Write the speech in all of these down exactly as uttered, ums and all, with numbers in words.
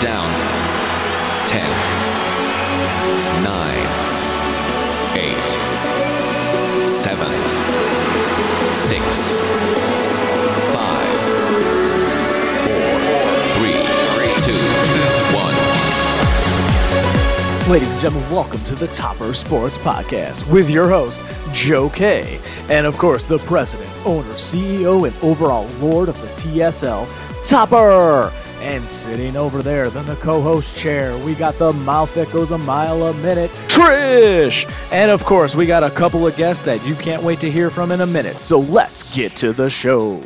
down. Ten. Nine. Eight. Seven. Six. Five. Four. Three. Two. One. Ladies and gentlemen, welcome to the Topper Sports Podcast with your host, Joe K. And of course, the president, owner, C E O, and overall lord of the T S L, Topper. And sitting over there, in the co-host chair, we got the mouth that goes a mile a minute, Trish. And of course, we got a couple of guests that you can't wait to hear from in a minute. So let's get to the show.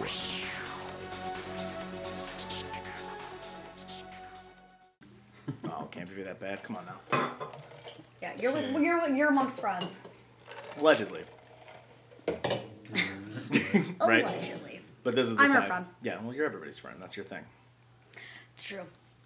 Oh, can't be that bad. Come on now. Yeah, you're with, you're you're amongst friends. Allegedly. Right. Allegedly. But this is the I'm her time. friend. Yeah, well, you're everybody's friend. That's your thing. It's true.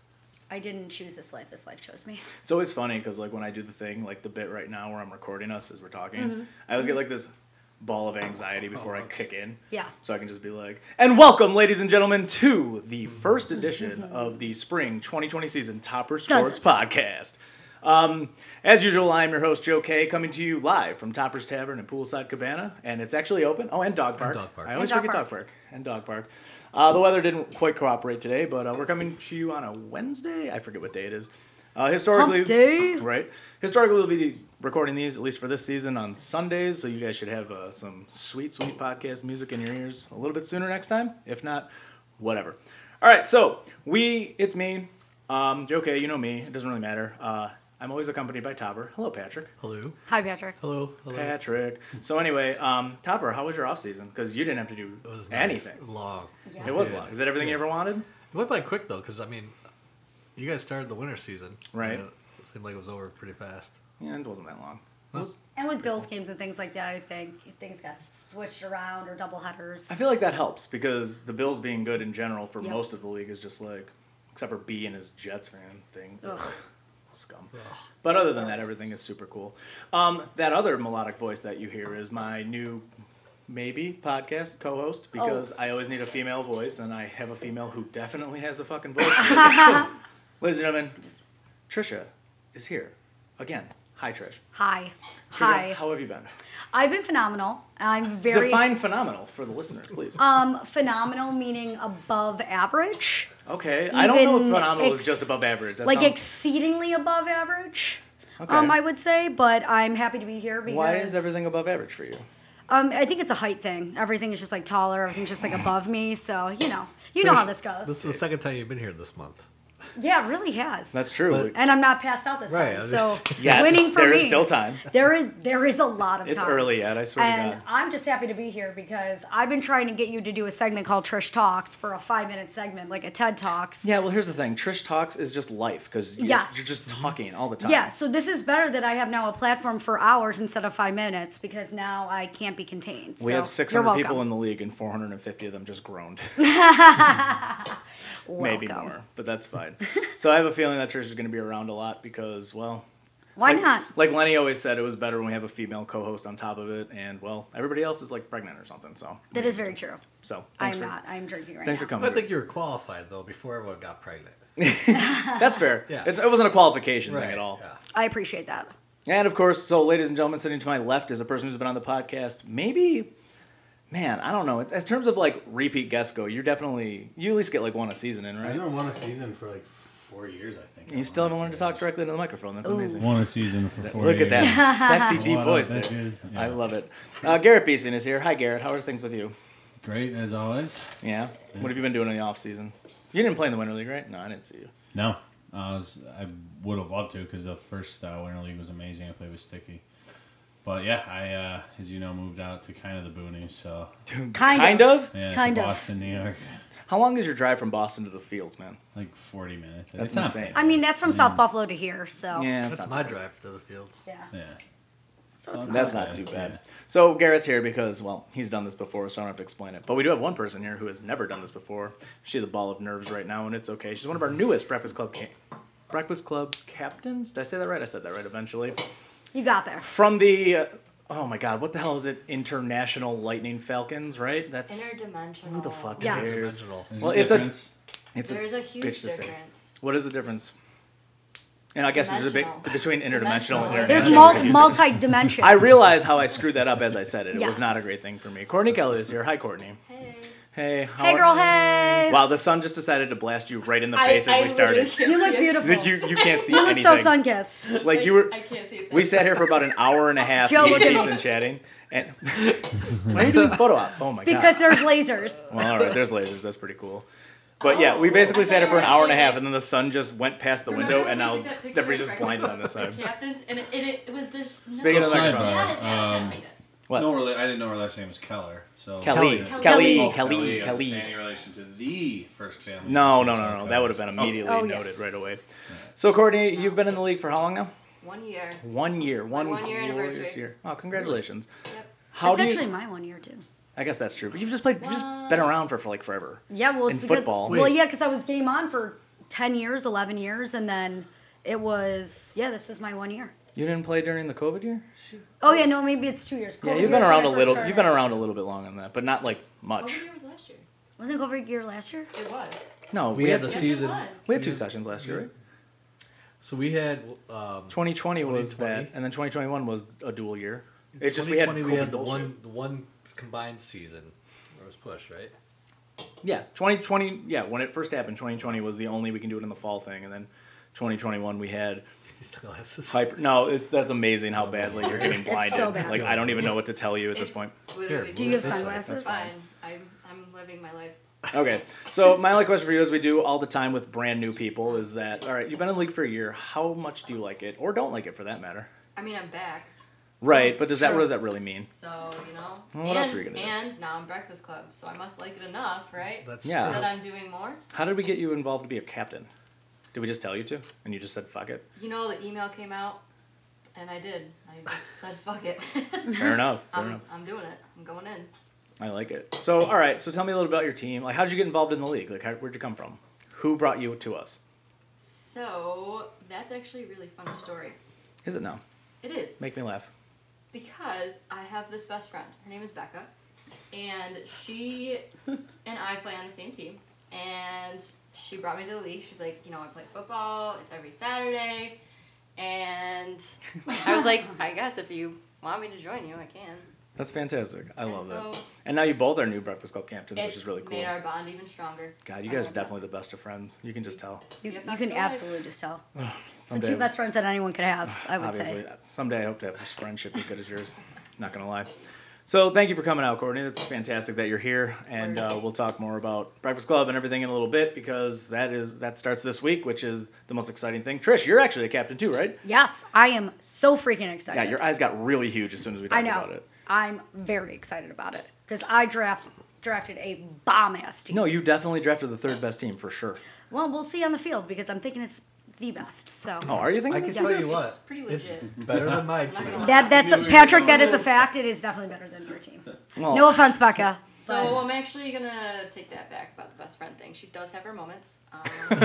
I didn't choose this life. This life chose me. It's always funny because, like, when I do the thing, like the bit right now where I'm recording us as we're talking, Mm-hmm. I always get like this ball of anxiety before I kick in. Yeah. So I can just be like, and welcome, ladies and gentlemen, to the first edition of the spring twenty twenty season Topper Sports Dun, dun, Podcast. Um, as usual, I'm your host, Joe K, coming to you live from Topper's Tavern in Poolside Cabana, and it's actually open. Oh, and Dog Park. And Dog Park. I always And Dog forget Park. Dog Park. And Dog Park. Uh, the weather didn't quite cooperate today, but uh, we're coming to you on a Wednesday. I forget what day it is. Uh, historically, Hump day. right? Historically, we'll be recording these, at least for this season, on Sundays, so you guys should have uh, some sweet, sweet podcast music in your ears a little bit sooner next time. If not, whatever. All right, so we, it's me, um, Joe K, you know me. It doesn't really matter. Uh, I'm always accompanied by Topper. Hello, Patrick. Hello. Hi, Patrick. Hello. Hello. Patrick. So anyway, um, Topper, how was your off season? Because you didn't have to do It was nice. anything. Long. Yeah. It was good. long. Is that everything you ever wanted? It went by quick though, because I mean, you guys started the winter season. Right. and It seemed like it was over pretty fast. Yeah, it wasn't that long. It was, And with Bills games and things like that, I think things got switched around or double headers. I feel like that helps because the Bills being good in general for Yep. most of the league is just like, except for B and his Jets fan thing. Ugh. Scum. But other than that, everything is super cool. Um, that other melodic voice that you hear is my new, maybe, podcast co-host because I always need a female voice, and I have a female who definitely has a fucking voice. Ladies and gentlemen, Trisha is here again. Hi, Trish. Hi. Trisha, Hi. how have you been? I've been phenomenal. I'm very Define phenomenal for the listeners, please. um phenomenal, meaning above average. Okay, I don't know if Even phenomenal is ex- just above average. That like sounds, exceedingly above average. okay. Um, I would say, but I'm happy to be here because Why is everything above average for you? Um, I think it's a height thing. Everything is just like taller. Everything's just like above me. So you know, you know how this goes. This is the second time you've been here this month. Yeah, it really has. That's true. But- and I'm not passed out this Right, time. I So just- Yeah, it's- winning for there me. is still time. There is there is a lot of It's time. early yet, I swear to And God. I'm just happy to be here because I've been trying to get you to do a segment called Trish Talks for a five minute segment, like a TED Talks. Yeah, well, here's the thing. Trish Talks is just life because you're, Yes. you're just talking all the time. Yeah, so this is better that I have now a platform for hours instead of five minutes because now I can't be contained. We So have six you're hundred welcome. people in the league, and four hundred fifty of them just groaned. Welcome. Maybe more, but that's fine. So I have a feeling that Trish is going to be around a lot because, well, Why like, not? Like Lenny always said, it was better when we have a female co-host on top of it, and well, everybody else is like pregnant or something. So That is very true. So I'm thanks for, not. I'm drinking right Thanks now. for coming. I think you were qualified though before everyone got pregnant. That's fair. Yeah. It's, it wasn't a qualification Right. thing at all. Yeah. I appreciate that. And of course, so ladies and gentlemen, sitting to my left is a person who's been on the podcast. Maybe, man, I don't know. In terms of like repeat guests go, you're definitely you at least get like one a season in, I right? haven't won a season for like four years, I think. You still haven't learned to talk directly into the microphone. That's amazing. Won a season for four Look years. at that sexy A deep lot of voice there. bitches. I Yeah. love it. Uh, Garrett Beeson is here. Hi, Garrett. How are things with you? Great, as always. Yeah. What have you been doing in the off season? You didn't play in the Winter League, right? No, I didn't see you. No, I was. I would have loved to because the first uh, Winter League was amazing. I played with Sticky. But yeah, I, uh, as you know, moved out to kind of the boonies. So Kind, Kind of? yeah, Kind to of. Boston, New York, How long is your drive from Boston to the fields, man? like forty minutes. That's It's not insane. bad. I mean, that's from South Buffalo to here, so Yeah, That's not my too bad. drive to the field. yeah. Yeah. So it's That's not not too bad, bad. yeah. So Garrett's here because, well, he's done this before, so I don't have to explain it. But we do have one person here who has never done this before. She has a ball of nerves right now, and it's okay. She's one of our newest Breakfast Club ca- Breakfast Club captains. Did I say that right? I said that right eventually. you got there. From the, uh, oh my God, what the hell is it? International Lightning Falcons, right? That's Interdimensional. who the fuck Yes. cares? Dimensional. There's Well, a it's a- difference. It's There's a huge bitch to say. difference. What is the difference? And I guess there's a big Dimensional. between interdimensional and Dimensional. international. There's There's mul- a huge multi-dimension. I realize how I screwed that up as I said it. It Yes. was not a great thing for me. Courtney Kelly is here. Hi, Courtney. Hey. Hey. How Hey, are- girl, hey. Wow, the sun just decided to blast you right in the I- face as I we started. literally can't You look see it. beautiful. You, you can't see You look anything. so sun-kissed. Like you were. I can't see it. We sat here for about an hour and a half Joe, eating look at pizza me. and chatting. And why are you doing photo op? Oh my god. Because there's lasers. Well, all right, there's lasers. That's pretty cool. But yeah, we basically I sat here for an thought hour you and a were half, saying, and then the sun just went past the Remember window, and when now we took that picture everybody's of just breakfast blinded on this with side. the captains, and it, and it, it was this. Speaking no, of the Sidebar, microphone. Yeah, yeah, um, yeah. What? No, really, I didn't know her last name was Keller. So Kelly. Kelly. Kelly. Kelly. Kelly. of Kelly. standing relation to the first family. No, of no, T S L no, no. That Cubs. would have been immediately Oh, yeah. noted right away. So, Courtney, you've been in the league for how long now? One year. One year. One, one year glorious anniversary. year. Oh, congratulations. Yep. How It's do you? actually my one year, too. I guess that's true. But you've just played. You've just been around for, for like forever. Yeah, well, it's In because football. well, Wait. yeah, because I was game on for ten years, eleven years, and then it was yeah, this is my one year. You didn't play during the COVID year? Oh yeah, no, maybe it's two years. Yeah, COVID you've been years around when a I little. first You've been started. around a little bit longer than that, but not like much. What year was last year? Wasn't COVID year last year? It was. No, We we had had a Yes, season. it was. we had two sessions last year, right? So we had. Um, twenty twenty was twenty twenty. that, and then twenty twenty-one was a dual year. It's just we had twenty COVID twenty, we had the bullshit. one, the one combined season where it was pushed, right? Yeah, twenty twenty. Yeah, when it first happened, twenty twenty was the only we can do it in the fall thing, and then twenty twenty-one we had These glasses. hyper. No, it, that's amazing how badly you're getting It's blinded. so bad. Like I don't even know what to tell you at this It's point. literally Here, Do you have This way. sunglasses? It's fine. I'm, I'm living my life. Okay, so my only question for you, as we do all the time with brand new people, is that all right? You've been in the league for a year. How much do you like it, or don't like it, for that matter? I mean, I'm back. Right, but does that what does that really mean? So, you know. Well, what and, else were you gonna do? And now I'm Breakfast Club, so I must like it enough, right? That's Yeah. That I'm doing more. How did we get you involved to be a captain? Did we just tell you to, and you just said fuck it? You know, the email came out, and I did. I just said, fuck it. Fair enough. Fair I'm, enough. I'm doing it. I'm going in. I like it. So, all right. So, tell me a little about your team. Like, how did you get involved in the league? Like, how, where'd you come from? Who brought you to us? So, that's actually a really fun story. Is it now? It is. Make me laugh. Because I have this best friend. Her name is Becca. And she and I play on the same team. And she brought me to the league. She's like, you know, I play football. It's every Saturday. And I was like, I guess if you want me to join you, I can. That's fantastic. I And love so that. And now you both are new Breakfast Club captains, which It's is really cool. made our bond even stronger. God, you I guys are love that. definitely the best of friends. You can just tell. You, Yeah, you that's can right. absolutely just tell. It's the Someday- two best friends that anyone could have, I would Obviously, say. someday I hope to have this friendship as good as yours. Not gonna lie. So thank you for coming out, Courtney. It's fantastic that you're here, and uh, we'll talk more about Breakfast Club and everything in a little bit because that is that starts this week, which is the most exciting thing. Trish, you're actually a captain too, right? Yes, I am so freaking excited. Yeah, your eyes got really huge as soon as we I talked know. about it. I'm very excited about it because I draft drafted a bomb ass team. No, you definitely drafted the third best team for sure. Well, we'll see on the field because I'm thinking it's the best. So Oh, are you I thinking? can this? tell it's you what. pretty It's legit. better than my not team. gonna lie. that that's I knew we were Patrick. going That is a with- fact. It is definitely better than your team. Well, No offense, Becca. So I'm actually gonna take that back about the best friend thing. She does have her moments. Um,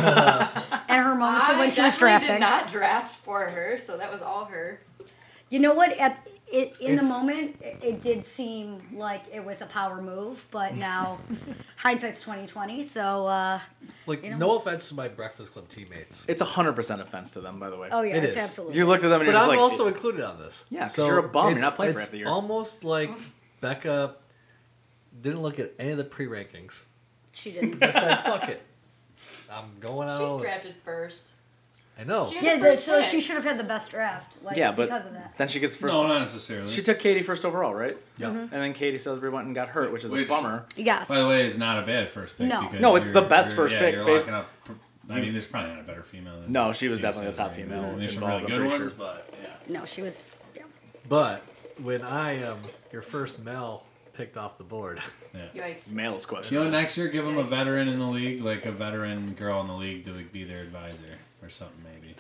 And her moments were I when she was definitely drafting. did not draft for her, so that was all her. You know what? At it, in the It's- moment, it, it did seem like it was a power move, but now hindsight's twenty twenty. So, uh, Like, You know? no offense to my Breakfast Club teammates. it's a hundred percent offense to them, by the way. oh yeah, It it's is. absolutely. You looked at them and But you're just I'm like, also included on this. Yeah, 'cause you're a bum. You're it's- not playing for it's half the year. Almost like Becca didn't look at any of the pre-rankings. She didn't. Just said, fuck it. I'm going She out. drafted first. I know. She had Yeah, the the, first so pick. she should have had the best draft. Like, yeah, but because of that. then she gets first. No, not necessarily. She took Katie first overall, right? Yeah. Mm-hmm. And then Katie Salisbury went and got hurt, which is a Which- bummer. Yes. By the way, it's not a bad first pick. No. because No, it's you're- the best you're- first yeah, pick You're based- locking up. I mean, there's probably not a better female. Than No, she was Katie definitely the top Salisbury. female There's some involved, really I'm good pretty ones, sure. but yeah. No, she was. Yeah. But when I am your first Mel picked off the board, Yikes. Males question. You know, next year, give them a Yikes. veteran in the league, like a veteran girl in the league, to be their advisor or something, maybe.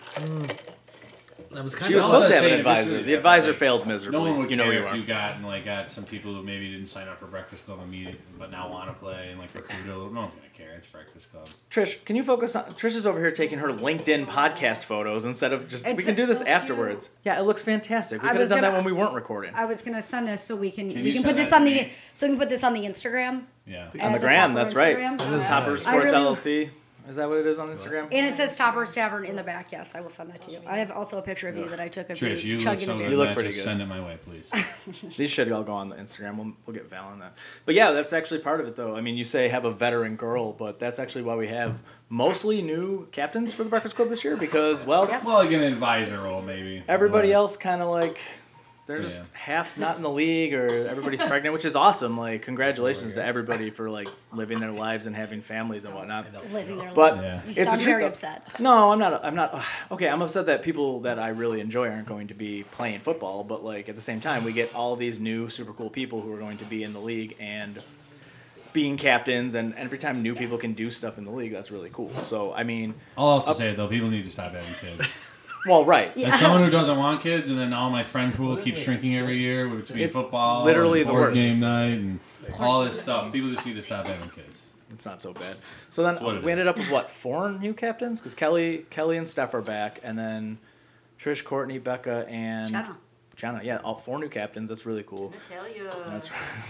I was kind She was of supposed to Also have an saying if it's advisor. really- The advisor like, failed miserably. No one would you know care you if are. you got and like got some people who maybe didn't sign up for Breakfast Club immediately, but now want to play and like recruit a little. No one's gonna care. It's Breakfast Club. Trish, can you focus on? Trish is over here taking her LinkedIn podcast photos instead of just. we It's can do this so afterwards. Yeah, it looks fantastic. We I could have was done that gonna- when we weren't recording. I was gonna send this so we can, Can we you can send put this that on to the me? so we can put this on the Instagram. Yeah. On the As a gram, Topper that's right. Instagram. It is Topper nice. Sports I really- L L C. Is that what it is on Instagram? And it says Topper's Tavern in the back. Yes, I will send that to you. I have also a picture of you that I took of Trish, you you look chugging so a good. beer. You look Matt, pretty just good. Send it my way, please. These should all go on the Instagram. We'll, we'll get Val on that. But yeah, that's actually part of it, though. I mean, you say have a veteran girl, but that's actually why we have mostly new captains for the Breakfast Club this year because, well, Yep. Well, like an advisor role, maybe. everybody Whatever. else kind of like they're just Yeah. half not in the league or everybody's pregnant, which is awesome. Like, congratulations to everybody for like living their lives and having families and whatnot. Living their But lives. Yeah. You it's sound the truth, very though. upset. No, I'm not. I'm not. Okay, I'm upset that people that I really enjoy aren't going to be playing football. But like at the same time, we get all these new super cool people who are going to be in the league and being captains. And every time new people can do stuff in the league, that's really cool. So I mean, I'll also say though, people need to stop having kids. well, right. As someone who doesn't want kids, and then all my friend pool keeps shrinking every year between It's football, literally and the board worst. game night, and all this stuff. People just need to stop having kids. It's not so bad. So then what it we is. ended up with what four new captains because Kelly, Kelly and Steph are back, and then Trish, Courtney, Becca, and Jenna. Jenna, yeah, all four new captains. That's really cool. I tell you. That's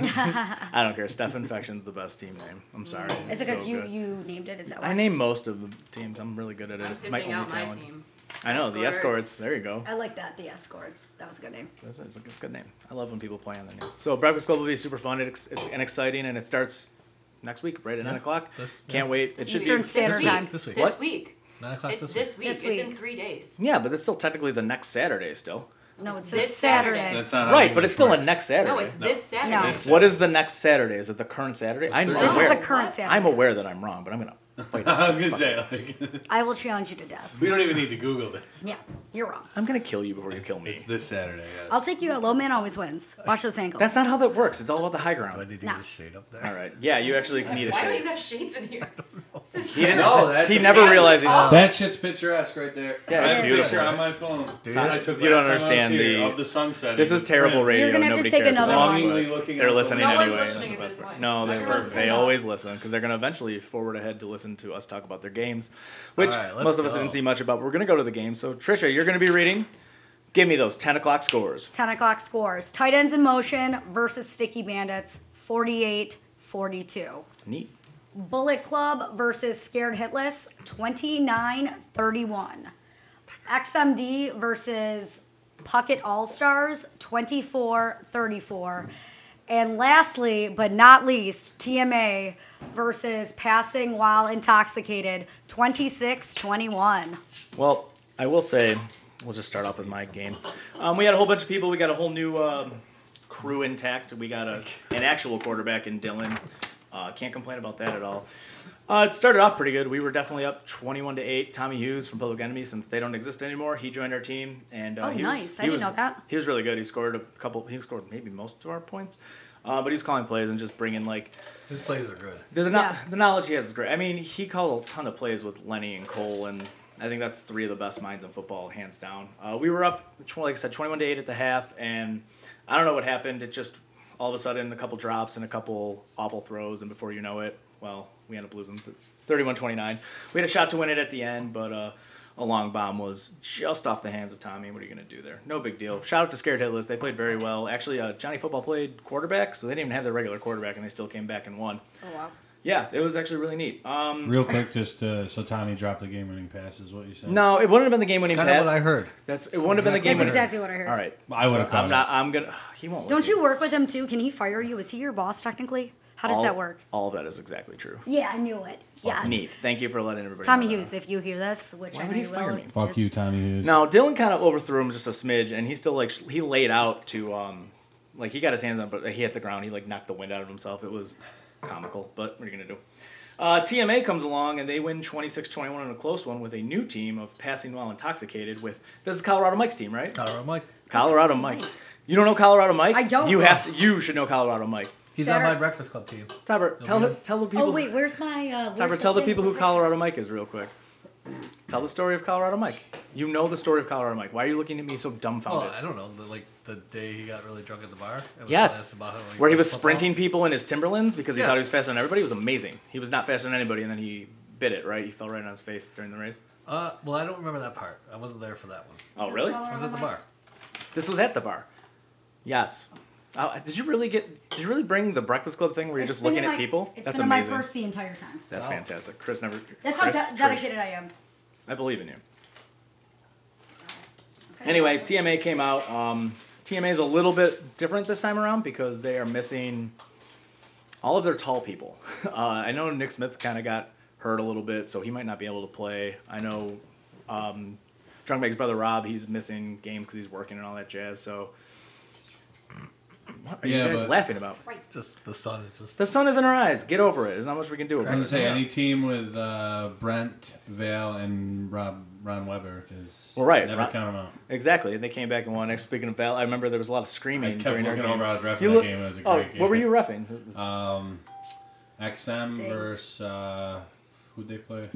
I don't care. Steph Infection's the best team name. I'm sorry. Is it It's because so you, good. you named it? Is that why? I name most of the teams. I'm really good at it. I'm It's my pimping only out my talent. team. I know the Escorts. escorts. There you go. I like that. The Escorts. That was a good name. That's, it's, a, it's a good name. I love when people play on their names. So Breakfast Club will be super fun. It's, it's and exciting, and it starts next week, right at nine o'clock. That's- Can't wait. It should Eastern be. Standard This week. Time. This week. This What? week. Nine o'clock It's this week. this week. This It's in week. three days. Yeah, but it's still technically the next Saturday still. No, it's This this Saturday. Saturday. That's not how Right, but English it's still a works. next Saturday. No, it's this Saturday. No. This- What is the next Saturday? Is it the current Saturday? I'm This This is aware. the current Saturday. I'm aware that I'm wrong, but I'm gonna fight. I was gonna say, like, I will challenge you to death. we don't even need to Google this. Yeah, you're wrong. I'm gonna kill you before you kill me. It's this Saturday. Yeah. I'll take you out. Low man always wins. Watch those ankles. That's not how that works. It's all about the high Do I ground. need to Nah. get a shade up there? All right. Yeah, you actually can need a Why don't you shade. have shades in here? This is He didn't. No, that's he just never actually realized he. awful. That shit's picturesque right there. Yeah, it's I have a beautiful. picture on my phone. Dude, I took you don't last time I was understand here the- of the sunset. This is terrible radio. You're gonna have to Nobody take cares another about one. it, Longingly but looking They're at the- listening No one's anyway. listening That's at the this best part. point. No, they, That's listen. worse. they always listen because they're going to eventually forward ahead to listen to us talk about their games, which All right, let's most of us go. didn't see much about. But we're going to go to the game. So, Trisha, you're going to be reading. Give me those ten o'clock scores. ten o'clock scores. Tight ends in motion versus Sticky Bandits, forty-eight forty-two. Neat. Bullet Club versus Scared Hitless, twenty-nine thirty-one. X M D versus Puckett All Stars, twenty-four thirty-four. And lastly, but not least, T M A versus Passing While Intoxicated, twenty-six twenty-one. Well, I will say, we'll just start off with my game. Um, we had a whole bunch of people. We got a whole new um, crew intact. We got a, an actual quarterback in Dylan. Uh, can't complain about that at all. Uh, it started off pretty good. We were definitely up twenty-one to eight. Tommy Hughes from Public Enemy, since they don't exist anymore, he joined our team. And uh, Oh, he nice. Was, I he didn't was, know that. He was really good. He scored a couple. He scored maybe most of our points. Uh, but he was calling plays and just bringing like His plays are good. the, the, no- Yeah. the knowledge he has is great. I mean, he called a ton of plays with Lenny and Cole, and I think that's three of the best minds in football, hands down. Uh, we were up, tw- like I said, twenty-one to eight at the half, and I don't know what happened. It just all of a sudden a couple drops and a couple awful throws, and before you know it, well, we ended up losing thirty-one twenty-nine. We had a shot to win it at the end, but uh, a long bomb was just off the hands of Tommy. What are you going to do there? No big deal. Shout out to Scared Hitless. They played very well. Actually, uh, Johnny Football played quarterback, so they didn't even have their regular quarterback, and they still came back and won. Oh, wow. Yeah, it was actually really neat. Um, Real quick, just uh, so Tommy dropped the game-winning pass is what you said. no, it wouldn't have been the game-winning Kind pass. of what I heard. That's it. Wouldn't have been the That's game-winning. exactly what I heard. All right, I would've So caught I'm it. not. I'm gonna. He won't. Don't listen. you work with him too? Can he fire you? Is he your boss technically? How does all, that work? All of that is exactly true. Yeah, I knew it. Yes. Neat. Thank you for letting everybody. Tommy know that. Hughes, if you hear this, which Why I would know he you fire will, me? Fuck just- you, Tommy Hughes. No, Dylan kind of overthrew him just a smidge, and he still like sh- he laid out to um like he got his hands on, but he hit the ground. He like knocked the wind out of himself. It was comical, but what are you gonna do? Uh, T M A comes along and they win twenty-six twenty-one in a close one with a new team of Passing While Intoxicated. With this is Colorado Mike's team, right? Colorado Mike. Colorado Mike. You don't know Colorado Mike? I don't. You have to. You should know Colorado Mike. He's Saturday- on my Breakfast Club team. Tybert, tell the, tell the people. Oh wait, where's my? Uh, where's Tybert, tell the thing people with who the Colorado pictures? Mike is real quick. Tell the story of Colorado Mike. You know the story of Colorado Mike. Why are you looking at me so Well, dumbfounded? I don't know. The, like the day he got really drunk at the bar. It was Yes. that's about how he Where he played was football. sprinting people in his Timberlands because he Yeah. thought he was faster than everybody. It was amazing. He was not faster than anybody, and then he bit it, right? He fell right on his face during the race. Uh, well, I don't remember that part. I wasn't there for that one. Oh, Is this really? Colorado I was at the Mike? bar. This was at the bar. Yes. Uh, did you really get? Did you really bring the Breakfast Club thing where you're It's just been looking in at my- people? It's That's been amazing. in my purse the entire time. That's Wow. fantastic. Chris never. That's Chris, how de- Trish, dedicated I am. I believe in you. Okay. Anyway, T M A came out. Um, T M A is a little bit different this time around because they are missing all of their tall people. Uh, I know Nick Smith kind of got hurt a little bit, so he might not be able to play. I know um, Drunkbag's brother Rob, he's missing games because he's working and all that jazz. So, what are Yeah, you guys but- laughing about? Christ. Just the sun is just. The sun is in our eyes. Get over it. There's not much we can do I about was it. gonna say any team with uh, Brent, Vale, and Rob Ron Weber because Well, right, never Ron- count them out. Exactly, and they came back and won. Actually, speaking of Val, I remember there was a lot of I screaming kept during their looking game. over. I was refing You that look- game. It was a oh, great game. what were you roughing? Um, X M Dang. versus uh, who'd they play?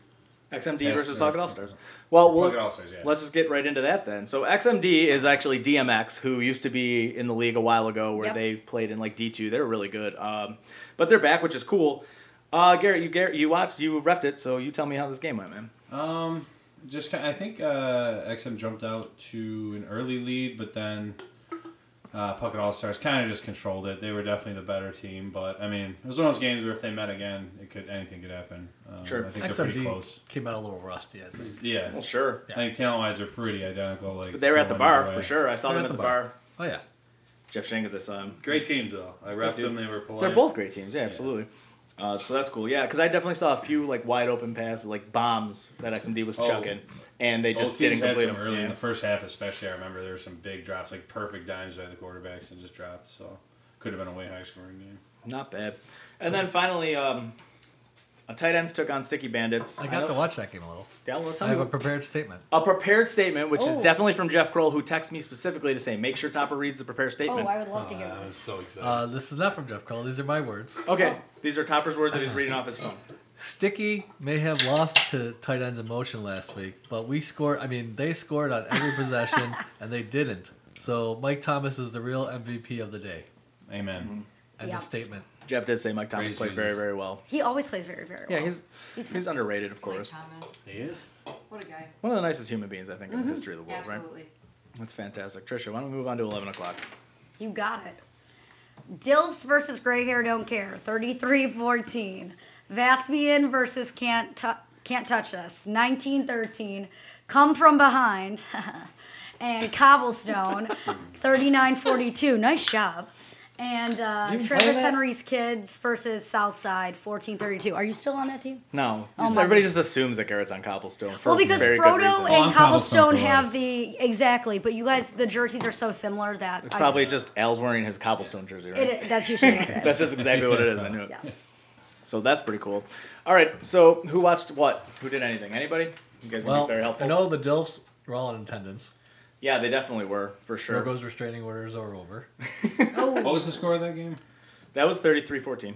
X M D Yes, versus uh, Pocket All Stars. Well, we'll Pocket All-Stars, yeah. let's just get right into that then. So X M D is actually D M X, who used to be in the league a while ago, where Yep. they played in like D two. They were really good, um, but they're back, which is cool. Uh, Garrett, you Garrett, you watched, you refed it, so you tell me how this game went, man. Um, just kind I think uh, X M jumped out to an early lead, but then uh, Puckett All Stars kind of just controlled it. They were definitely the better team, but I mean, it was one of those games where if they met again, it could anything could happen. Um, Sure. I think X they're M pretty D close. came out a little rusty, I think. Yeah, Well, sure, I think talent wise they're pretty identical. Like, but they were at the going bar either for way. sure. I saw They're them at the bar. Oh yeah. Jeff Jenkins, I saw him. Great teams though. I repped them. They were polite. They're both great teams, yeah, absolutely. Uh, so that's cool, yeah, because I definitely saw a few like wide open passes, like bombs that X M D was Oh. chucking, and they just Both didn't teams had complete some them. early Yeah. in the first half, especially. I remember there were some big drops, like perfect dimes by the quarterbacks, and just dropped. So could have been a way high scoring game. Not bad. And then finally, um, a tight ends took on Sticky Bandits. I got to watch that game a little. Yeah, well, tell I have me- a prepared statement. a prepared statement, which is Oh. definitely from Jeff Kroll, who texted me specifically to say, make sure Topper reads the prepared Oh, statement. I would love to hear I was this. so excited. Uh, this is not from Jeff Kroll. These are my words. Okay, these are Topper's words that he's reading off his phone. Sticky may have lost to tight ends in motion last week, but we scored. I mean, they scored on every possession, and they didn't. So Mike Thomas is the real M V P of the day. Amen. End Yeah. of statement. Jeff did say Mike Thomas Praise played very, Jesus. very well. He always plays very, very well. Yeah, he's He's he's underrated, of Mike course. Thomas. He is. What a guy. One of the nicest human beings, I think, in the history of the world, right? Absolutely. That's fantastic. Trisha, why don't we move on to eleven o'clock? You got it. Dilfs versus Gray Hair Don't Care, thirty-three fourteen. Vaspian versus Can't Tu- Can't Touch Us, nineteen thirteen. Come From Behind. And Cobblestone, thirty-nine forty-two. Nice job. And uh, Did you play Travis that? Henry's Kids versus Southside, fourteen thirty-two. Are you still on that team? No. Oh, So my everybody goodness. just assumes that Garrett's on Cobblestone. For Well, because very good Frodo reason. and Oh, I'm Cobblestone Cobblestone for have life. the exactly, but you guys, the jerseys are so similar that It's I probably just, just Al's wearing his Cobblestone jersey, right? it, that's usually what it is. That's just exactly what it is. I knew it. Yes. So that's pretty cool. All right. So who watched what? Who did anything? Anybody? You guys can Well, be very I helpful. know the Dilfs were all in attendance. Yeah, they definitely were for sure. Virgo's restraining orders are over. Oh, What was the score of that game? That was thirty-three fourteen.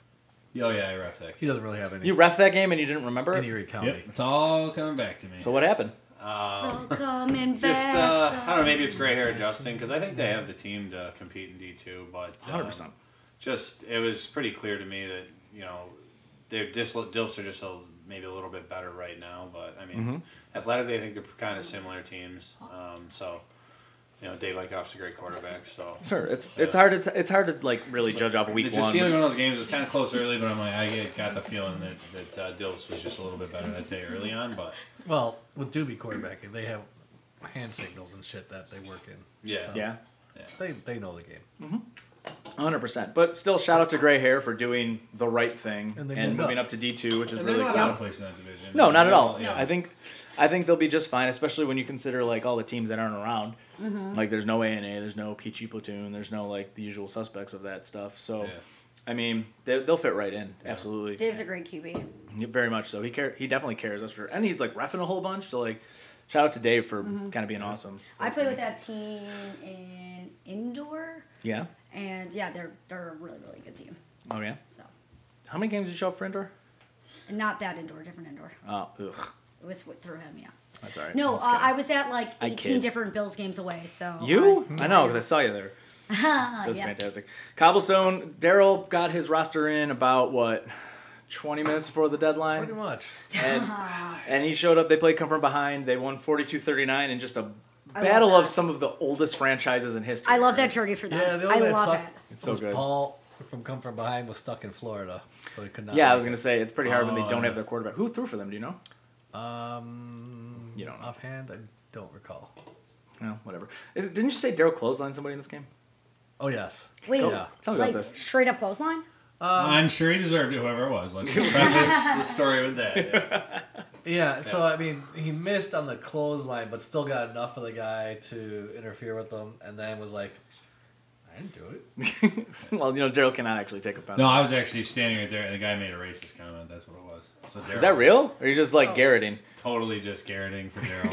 Oh yeah, I ref that. He doesn't really have any You ref that game and you didn't remember in it? Erie County. Yep, it's all coming back to me. So what happened? so coming Just back. uh, so- I don't know. Maybe it's gray hair adjusting because I think they have the team to compete in D two, but um, one hundred percent. just it was pretty clear to me that you know their Dilfs Dilfs are just a, maybe a little bit better right now, but I mean Mm-hmm. athletically I think they're kind of similar teams. Um, so you know Dave Wyckoff's a great quarterback, so Sure, it's Yeah. it's hard to t- it's hard to like really judge off week It just one. seemed like one of those games. It was kind of close early, but I'm like I get, got the feeling that that uh, Dilfs was just a little bit better that day early on, but Well, with Doobie quarterbacking, they have hand signals and shit that they work in. yeah, Yeah, They they know the game. one hundred percent. But still, shout out to Gray Hair for doing the right thing And and, they moved moving up. up to D two, which is And really they're cool. not out of place in that division. No, not at all. Yeah. I think, I think they'll be just fine, especially when you consider like all the teams that aren't around. Like, there's no A and A, there's no Peachy Platoon, there's no like the usual suspects of that stuff. So, Yeah. I mean, they, they'll fit right in. Absolutely, Dave's a great Q B. Yeah, very much so. He care, he definitely cares. That's for, and he's like reffing a whole bunch. So like, shout out to Dave for kind of being awesome. So, I played with that team in indoor, Yeah. and yeah, they're they're a really really good team. Oh yeah. So, How many games did you show up for indoor? and not that indoor, different indoor. Oh, ugh. It was with- through him, yeah. That's all right. No, I'm uh, just kidding. I was at like I eighteen kid. different Bills games away. So You? I, I know, because I saw you there. Uh, That's yeah. fantastic. Cobblestone, Daryl got his roster in about, what, twenty minutes before the deadline? Pretty much. And, and he showed up. They played Come From Behind. They won forty-two thirty-nine in just a I battle love of that. some of the oldest franchises in history. I love that right? jersey for them. Yeah, the I only guy that love sucked it. It's so was good. Paul from Come From Behind was stuck in Florida, so he could not. Yeah, I make was gonna it. say it's pretty hard when they Oh, don't yeah. have their quarterback. Who threw for them? Do you know? Um, You don't know. offhand, I don't recall. No, whatever. Is it, didn't you say Daryl clotheslined somebody in this game? Oh yes. Wait, Yeah. Tell me about like this. straight up clothesline? I'm sure he deserved it, whoever it was. Let's just preface the story with that. Yeah. Yeah, so I mean, he missed on the clothesline, but still got enough of the guy to interfere with him, and then was like, "I didn't do it." Well, you know, Daryl cannot actually take a penalty. No, I was actually standing right there, and the guy made a racist comment. That's what it was. So Is Daryl that real? Or are you just Oh. like garroting? Totally just garroting for Daryl.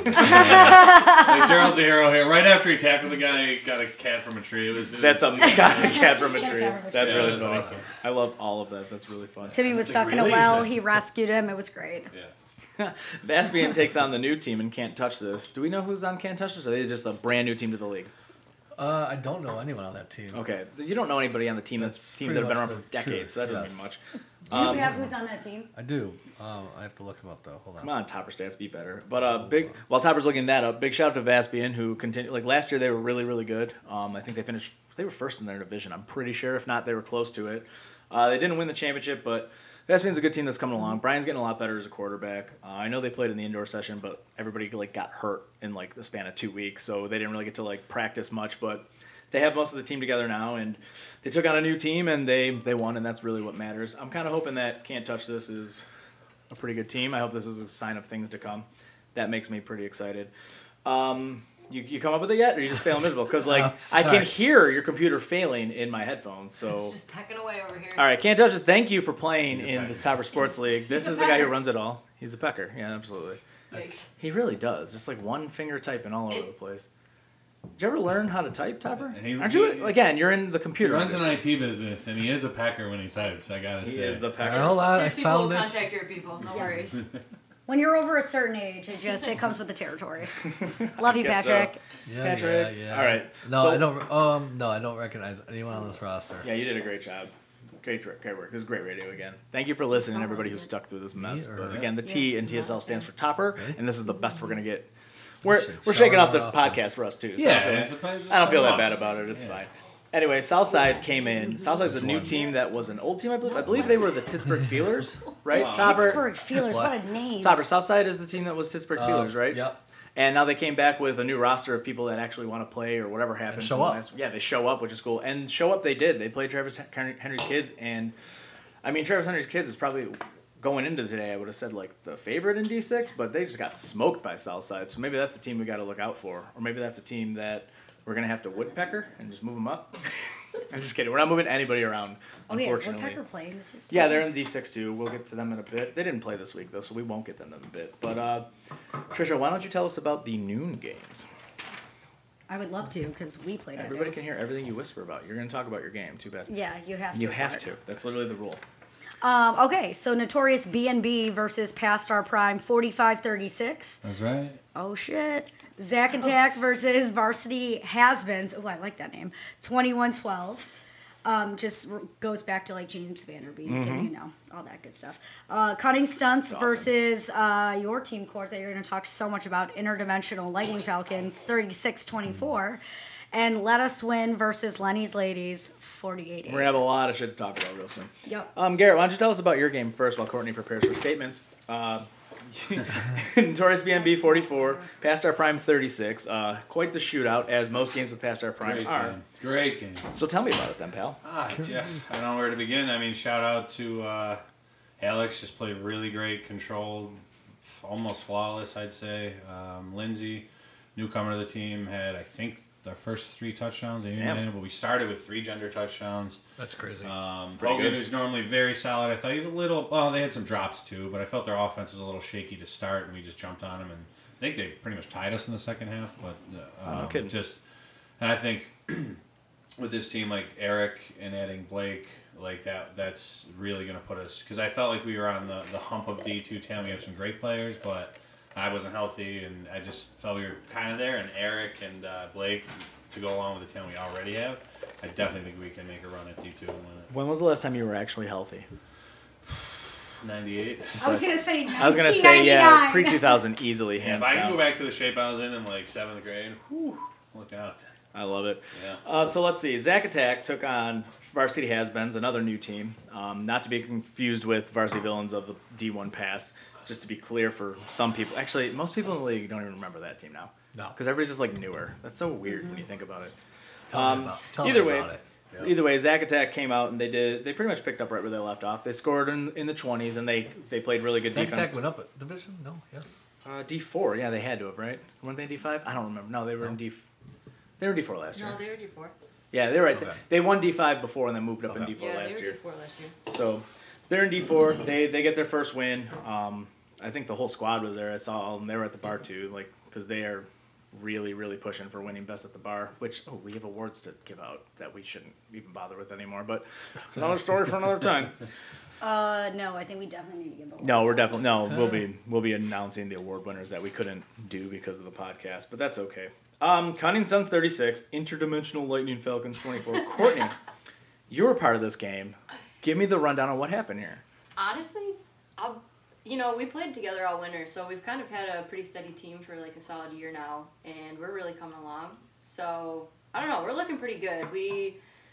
Like, Daryl's a hero here. Right after he tackled the guy, he got a cat from a tree. It was, it That's was, a got a cat from a Got a tree. cat from a That's tree. really Yeah, that's funny. awesome. I love all of that. That's really fun. Timmy was It's like, stuck in a really? well. He rescued him. It was great. Yeah. Vaspian takes on the new team and Can't Touch This. Do we know who's on Can't Touch This? Or are they just a brand new team to the league? Uh, I don't know anyone on that team. Okay, you don't know anybody on the team that's, That's teams that have been pretty around much for the decades, truth, so that doesn't yes. mean much. Do you Um, have who's on that team? I do. Um, I have to look him up though. Hold on. Come on, Topper stats be better. But uh, big while Topper's looking that up, big shout out to Vaspian who continued. Like last year, they were really really good. Um, I think they finished. They were first in their division. I'm pretty sure. If not, they were close to it. Uh, they didn't win the championship, but Vaspian's a good team that's coming along. Brian's getting a lot better as a quarterback. Uh, I know they played in the indoor session, but everybody like got hurt in like the span of two weeks, so they didn't really get to like practice much. But they have most of the team together now, and they took on a new team and they they won, and that's really what matters. I'm kind of hoping that Can't Touch This is a pretty good team. I hope this is a sign of things to come. That makes me pretty excited. Um, you you come up with it yet, or you just failing miserable? Because like Oh, I can sorry. hear your computer failing in my headphones. So It's just pecking away over here. all right, Can't Touch This. Thank you for playing He's a in the pecker. Topper Sports League. This He's a is the guy who pecker. runs it all. He's a pecker. Yeah, absolutely. Yikes. He really does. Just like one finger typing all over It- the place. Did you ever learn how to type, Topper? He- Aren't you? he- Again, you're in the He computer. runs an industry. I T business, and he is a pecker when he types. I gotta He say. is the All right, pecker. hold on, I His people will found it. contact your people. No worries. When you're over a certain age, it just it comes with the territory. Love you, guess so. Patrick. Yeah, Patrick. yeah, yeah. All right, No, so- I don't. Um, no, I don't recognize anyone on this roster. Yeah, you did a great job. Great, tr- great work. This is great radio again. Thank you for listening, everybody who stuck through this mess. Me or- But again, the T in T S L stands for Topper, Really? and this is the best we're gonna get. We're should we're shower shaking off that the off podcast for us too. So Yeah, I don't it's feel, a- it's I don't feel that a bad loss. about it. It's Yeah. fine. Anyway, Southside came in. Southside's a new team that was an old team, I believe. I believe they were the Pittsburgh Feelers, right? Topper, Pittsburgh Feelers. What a name. Topper. Southside is the team that was Pittsburgh Um, Feelers, right? Yep. And now they came back with a new roster of people that actually want to play or whatever happened. show from up. last- yeah, they show up, which is cool. And show up they did. They played Travis Hen- Henry's kids. And, I mean, Travis Henry's kids is probably, going into today, I would have said, like, the favorite in D six. But they just got smoked by Southside. So maybe that's a team we got to look out for. Or maybe that's a team that we're going to have to woodpecker and just move them up. I'm just kidding. We're not moving anybody around, Oh, yeah, is unfortunately. Woodpecker playing this season? Yeah, they're in D six too. We'll get to them in a bit. They didn't play this week though, so we won't get them in a bit. But uh, Trisha, why don't you tell us about the noon games? I would love to because we played it. Everybody can hear everything you whisper about. You're going to talk about your game. Too bad. Yeah, you have to. You for have it. to. That's literally the rule. Um, okay, so Notorious B and B versus Past Our Prime, forty-five thirty-six. That's right. Oh shit. Zack Attack versus Varsity Has-Beens. Oh, I like that name. twenty-one twelve. Um, just r- goes back to like James Vanderbeek and you know all that good stuff. Uh, Cutting Stunts Awesome. versus uh, your team court that you're going to talk so much about, Interdimensional Lightning Falcons, thirty-six twenty-four, and Let Us Win versus Lenny's Ladies, forty-eight We're going to have a lot of shit to talk about real soon. Yep. Um, Garrett, why don't you tell us about your game first while Courtney prepares her statements? Uh, Notorious B M B forty-four, Past Our Prime thirty-six. Uh, quite the shootout, as most games with Past Our Prime Great are. game. Great game. So tell me about it then, pal. Ah, yeah. I don't know where to begin. I mean, shout out to uh, Alex. Just played really great, controlled, almost flawless, I'd say. Um, Lindsay, newcomer to the team, had I think the first three touchdowns. They Damn. didn't, but we started with three gender touchdowns. That's crazy. Um, Pretty Hogan, good. who's normally very solid, I thought he was a little. Well, they had some drops too, but I felt their offense was a little shaky to start, and we just jumped on them. And I think they pretty much tied us in the second half. But uh, Oh, no um, kidding. just, and I think with this team like Eric and adding Blake, like that, that's really going to put us. Because I felt like we were on the, the hump of D two. Tam, we have some great players, but I wasn't healthy, and I just felt we were kind of there. And Eric and uh, Blake, to go along with the team we already have, I definitely think we can make a run at D two and win it. When was the last time you were actually healthy? ninety-eight. I was gonna say I was gonna say yeah, pre two thousand easily, Yeah, hands if I can down. go back to the shape I was in in like seventh grade, whew, look out. I love it. Yeah. Uh, so let's see. Zack Attack took on Varsity Has-Beens, another new team. Um, not to be confused with Varsity Villains of the D one past. Just to be clear for some people. Actually, most people in the league don't even remember that team now. No. Because everybody's just like newer. That's so weird Mm-hmm. when you think about it. Tell Um, me about, tell either me way, about it. Either way, Zack Attack came out and they did. They pretty much picked up right where they left off. They scored in, in the twenties and they they played really good Zack defense. Attack went up a division? No, yes. Uh, D four, yeah, they had to have, right? Weren't they D five? I don't remember. No, they were in D. They were D four last year. No, they were D four. Yeah, they're right. Okay. They won D five before and then moved up in Okay. D four Yeah, last they were year. D four last year. So they're in D four. They they get their first win. Um, I think the whole squad was there. I saw all of them. They were at the bar too, like because they are really really pushing for winning best at the bar. Which oh, we have awards to give out that we shouldn't even bother with anymore. But it's another story for another time. Uh, no, I think we definitely need to give. No, we're definitely no. We'll be we'll be announcing the award winners that we couldn't do because of the podcast, but that's okay. Um, Cunning Sun thirty-six, Interdimensional Lightning Falcons twenty-four. Courtney, you were part of this game. Give me the rundown on what happened here. Honestly, I'll, you know, we played together all winter, so we've kind of had a pretty steady team for like a solid year now, and we're really coming along. So I don't know, we're looking pretty good. We,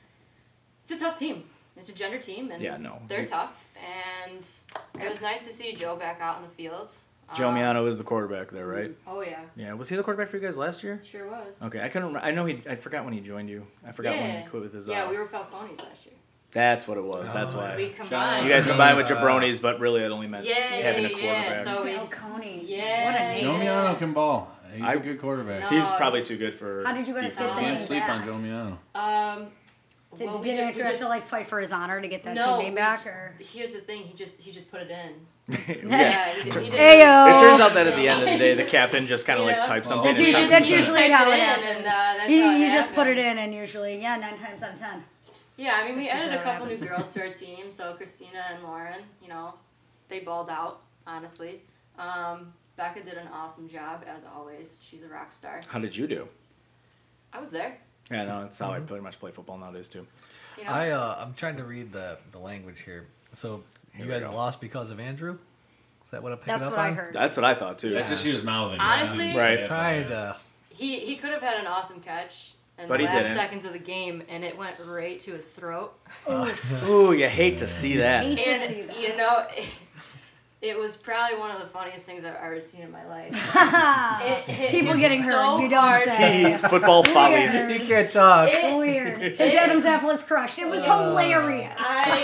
it's a tough team. It's a gender team, and Yeah, no. they're We- tough. And it was nice to see Joe back out in the field. Joe Um, Miano is the quarterback there, right? Oh yeah, Yeah, was he the quarterback for you guys last year? sure was. Okay, I couldn't. Remember. I know he. I forgot when he joined you. I forgot when Yeah. he quit with his. Yeah, uh, we were Falcones last year. That's what it was. That's Oh, why. We combined. You guys combined with jabronis, but really it only meant Yeah, having a yeah, quarterback. so we- Falcones. Yeah. What a name. Joe Miano can ball. He's I- a good quarterback. No. He's probably he's- too good for. How did you guys D get four. the Can't name sleep back? on Joe Miano. Um, Did, well, we did ju- you we have just- to like fight for his honor to get that No, team name we- back, or? Here's the thing. He just he just put it in. Yeah. Yeah, he, did, he didn't. Ayo. It turns out that at the end of the day, the captain just kind of You like know? typed Well, something. That's and usually, typed that's something. usually Typed how it it in, happens. and, uh, that's you how it you just put it happened. in, and usually, yeah, nine times out of ten. Yeah, I mean, we That's added usually a how it couple new happens. girls to our team. So Christina and Lauren, you know, they balled out. Honestly, um, Becca did an awesome job as always. She's a rock star. How did you do? I was there. Yeah, no, that's how I pretty much play football nowadays too. You know, I uh, I'm trying to read the the language here. So Here you we guys go. lost because of Andrew? Is that what I'm picking That's up what I on? heard. That's what I thought too. That's just he was mouthing. Honestly- He didn't say Right. it, Trying but- to. he he could have had an awesome catch in But the he last didn't. seconds of the game, and it went right to his throat. Ooh, you hate to see that. Hate to And see that. you know, it, it was probably one of the funniest things I've ever seen in my life. It hit People him getting so hurt. You don't hard. say. Football follies. Weird. He can't talk. It- Weird. His Adam's apple is crushed. It was hilarious.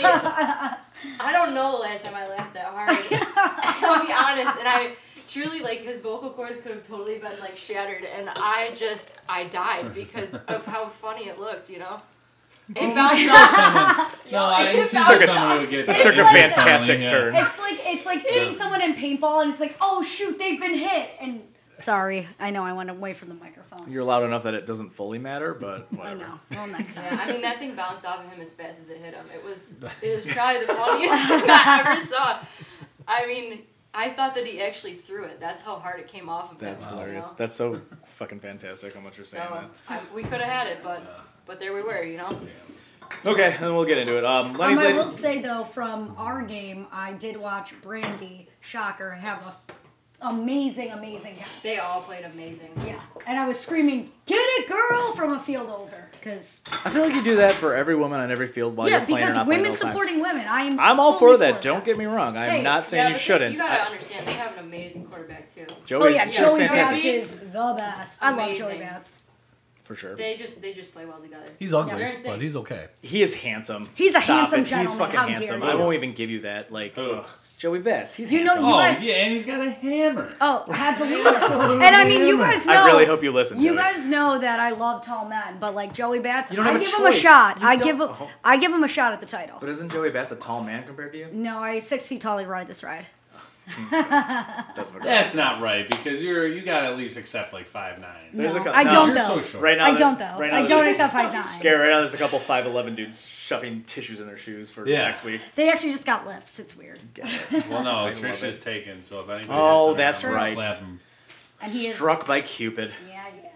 I I don't know the last time I laughed that hard. I'll be honest, and I truly like his vocal cords could have totally been like shattered, and I just I died because of how funny it looked. You know, it bounced off. No, I It it seems bounced like off. someone would get. This It's took a like- fantastic Yeah. turn. It's like it's like seeing someone in paintball, and it's like, oh shoot, they've been hit. And sorry, I know I went away from the microphone. You're loud enough that it doesn't fully matter, but I whatever. know. Well, next Yeah, time. I mean that thing bounced off of him as fast as it hit him. It was it was probably the funniest thing I ever saw. I mean, I thought that he actually threw it. That's how hard it came off of That's him. hilarious. You know? That's so fucking fantastic how much you're saying So that. I, we could have had it, but but there we were. You know. Okay, then we'll get into it. Um, Um, Lenny's I lady. will say though, from our game, I did watch Brandy Shocker have a f- amazing, amazing catch. They all played amazing. Yeah, and I was screaming, "Get it, girl!" from a field over, because I feel like you do that for every woman on every field while yeah, you're playing or because not playing women all times. supporting women. I am. I'm all fully for that. Don't get me wrong. I'm Hey, not saying Yeah, you but shouldn't. You gotta I- understand, they have an amazing quarterback too. Joey, Oh yeah, Joey's Joey fantastic. Bats is the best. I love Amazing. Joey Bats. For sure. They just they just play well together. He's ugly, They're insane. but he's okay. He is handsome. He's a Stop handsome it. He's gentleman. fucking How dare handsome. you. I won't even give you that. Like, Ugh. ugh. Joey Bats. He's You know, handsome. you Oh guys- yeah, and he's got a hammer. Oh, I believe it. And I mean, you guys know. I really hope you listen. You Joey. guys know that I love tall men, but like Joey Bats, You don't I have a give him a choice. shot. You I don't- give him, oh. I give him a shot at the title. But isn't Joey Bats a tall man compared to you? No, I six feet tall to ride this ride. Doesn't agree. That's not right because you're you got to at least accept like five nine. There's No, a cou- I no, don't you're though. so short. Right now, I there- don't though. Right now, I there's- don't accept five nine. Gary, right now there's a couple five eleven dudes shoving tissues in their shoes for Yeah. next week. They actually just got lifts. It's weird. Well, no, I love Trisha's it. taken. So if anybody, Oh, hits him, that's I'm gonna right. Slap him. And he is, Struck by Cupid. Yeah, yeah.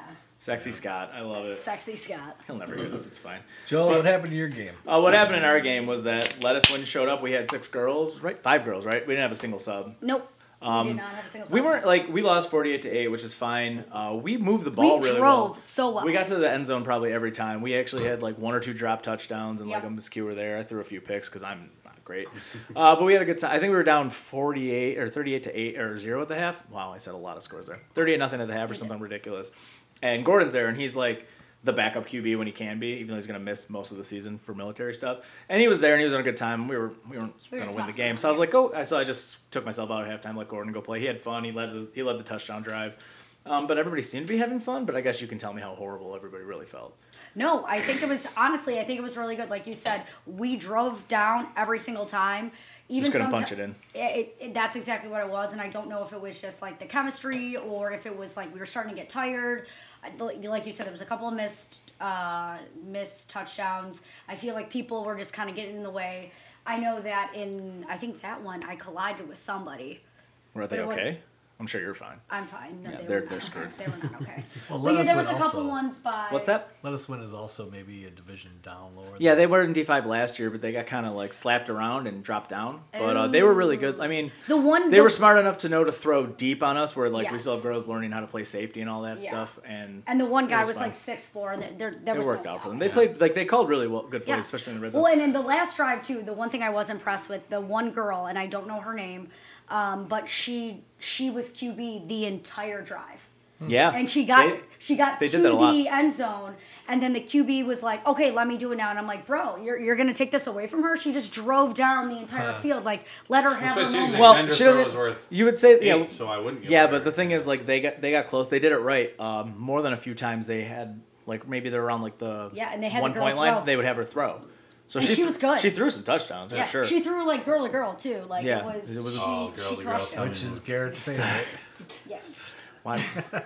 Sexy Scott. I love it. Sexy Scott. He'll never hear this. It's fine. Joe, what happened to your game? Uh, what happened in our game was that Lettuce when showed up, we had six girls, right? Five girls, right? We didn't have a single sub. Nope. Um, we did not have a single We sub. weren't like we lost forty-eight to eight, which is fine. Uh, we moved the ball We really drove well. so well. We got to the end zone probably every time. We actually had like one or two drop touchdowns and like Yep. a skewer there. I threw a few picks because I'm not great, uh, but we had a good time. I think we were down forty-eight or thirty-eight to eight or zero at the half. Wow, I said a lot of scores there. thirty-eight nothing at the half or You something did. ridiculous. And Gordon's there, and he's like the backup Q B when he can be, even though he's going to miss most of the season for military stuff. And he was there, and he was on a good time. We were we weren't We were going to just win the messing game, around, so I was yeah. like, "Go!" I so I just took myself out at halftime, let Gordon go play. He had fun. He led the he led the touchdown drive. Um, but everybody seemed to be having fun. But I guess you can tell me how horrible everybody really felt. No, I think it was honestly. I think it was really good. Like you said, we drove down every single time. Even Just couldn't someti- punch it in. It, it, that's exactly what it was, and I don't know if it was just like the chemistry or if it was like we were starting to get tired. I, like you said, there was a couple of missed uh, missed touchdowns. I feel like people were just kind of getting in the way. I know that in I think that one I collided with somebody. Were they But it wasn't- okay? I'm sure you're fine. I'm fine. No, Yeah, they they're- were not they're okay. screwed. They were not okay. Well, But yeah, Lettuce there was win a couple also. ones by. What's that? Let Us Win is also maybe a division down lower. Yeah, than- they were in D five last year, but they got kind of like slapped around and dropped down. But uh, they were really good. I mean, The one they the- were smart enough to know to throw deep on us, where like we still Yes. have girls learning how to play safety and all that Yeah. stuff. And And the one it guy was was, fine. like six four, and there there it was worked no out for them. stop. They played like they called really well, good plays, especially in the red zone. Well, and in the last drive too, the one thing I was impressed with, the one girl, and I don't know her name, um, but she she was Q B the entire drive, yeah, and she got They- she got they to did that a lot. the end zone, and then the Q B was like, "Okay, let me do it now," and I'm like, "Bro, you're you're gonna take this away from her? She just drove down the entire field. Like, let her have her Especially moment." using Well, Xander she throw doesn't- was worth you would say yeah. eight, so I wouldn't. Give Yeah, her but the her. thing is, like they got they got close. They did it right. Um, more than a few times, they had like maybe they're around like the Yeah, and they had the one girl point line. throw. They would have her throw. So And she she th- was good. She threw some touchdowns yeah, for sure. she threw like girl to girl too. Like Yeah, it was, it was- she, Oh, girl she to crushed girl, it. Which is Garrett's favorite. Yeah. Why?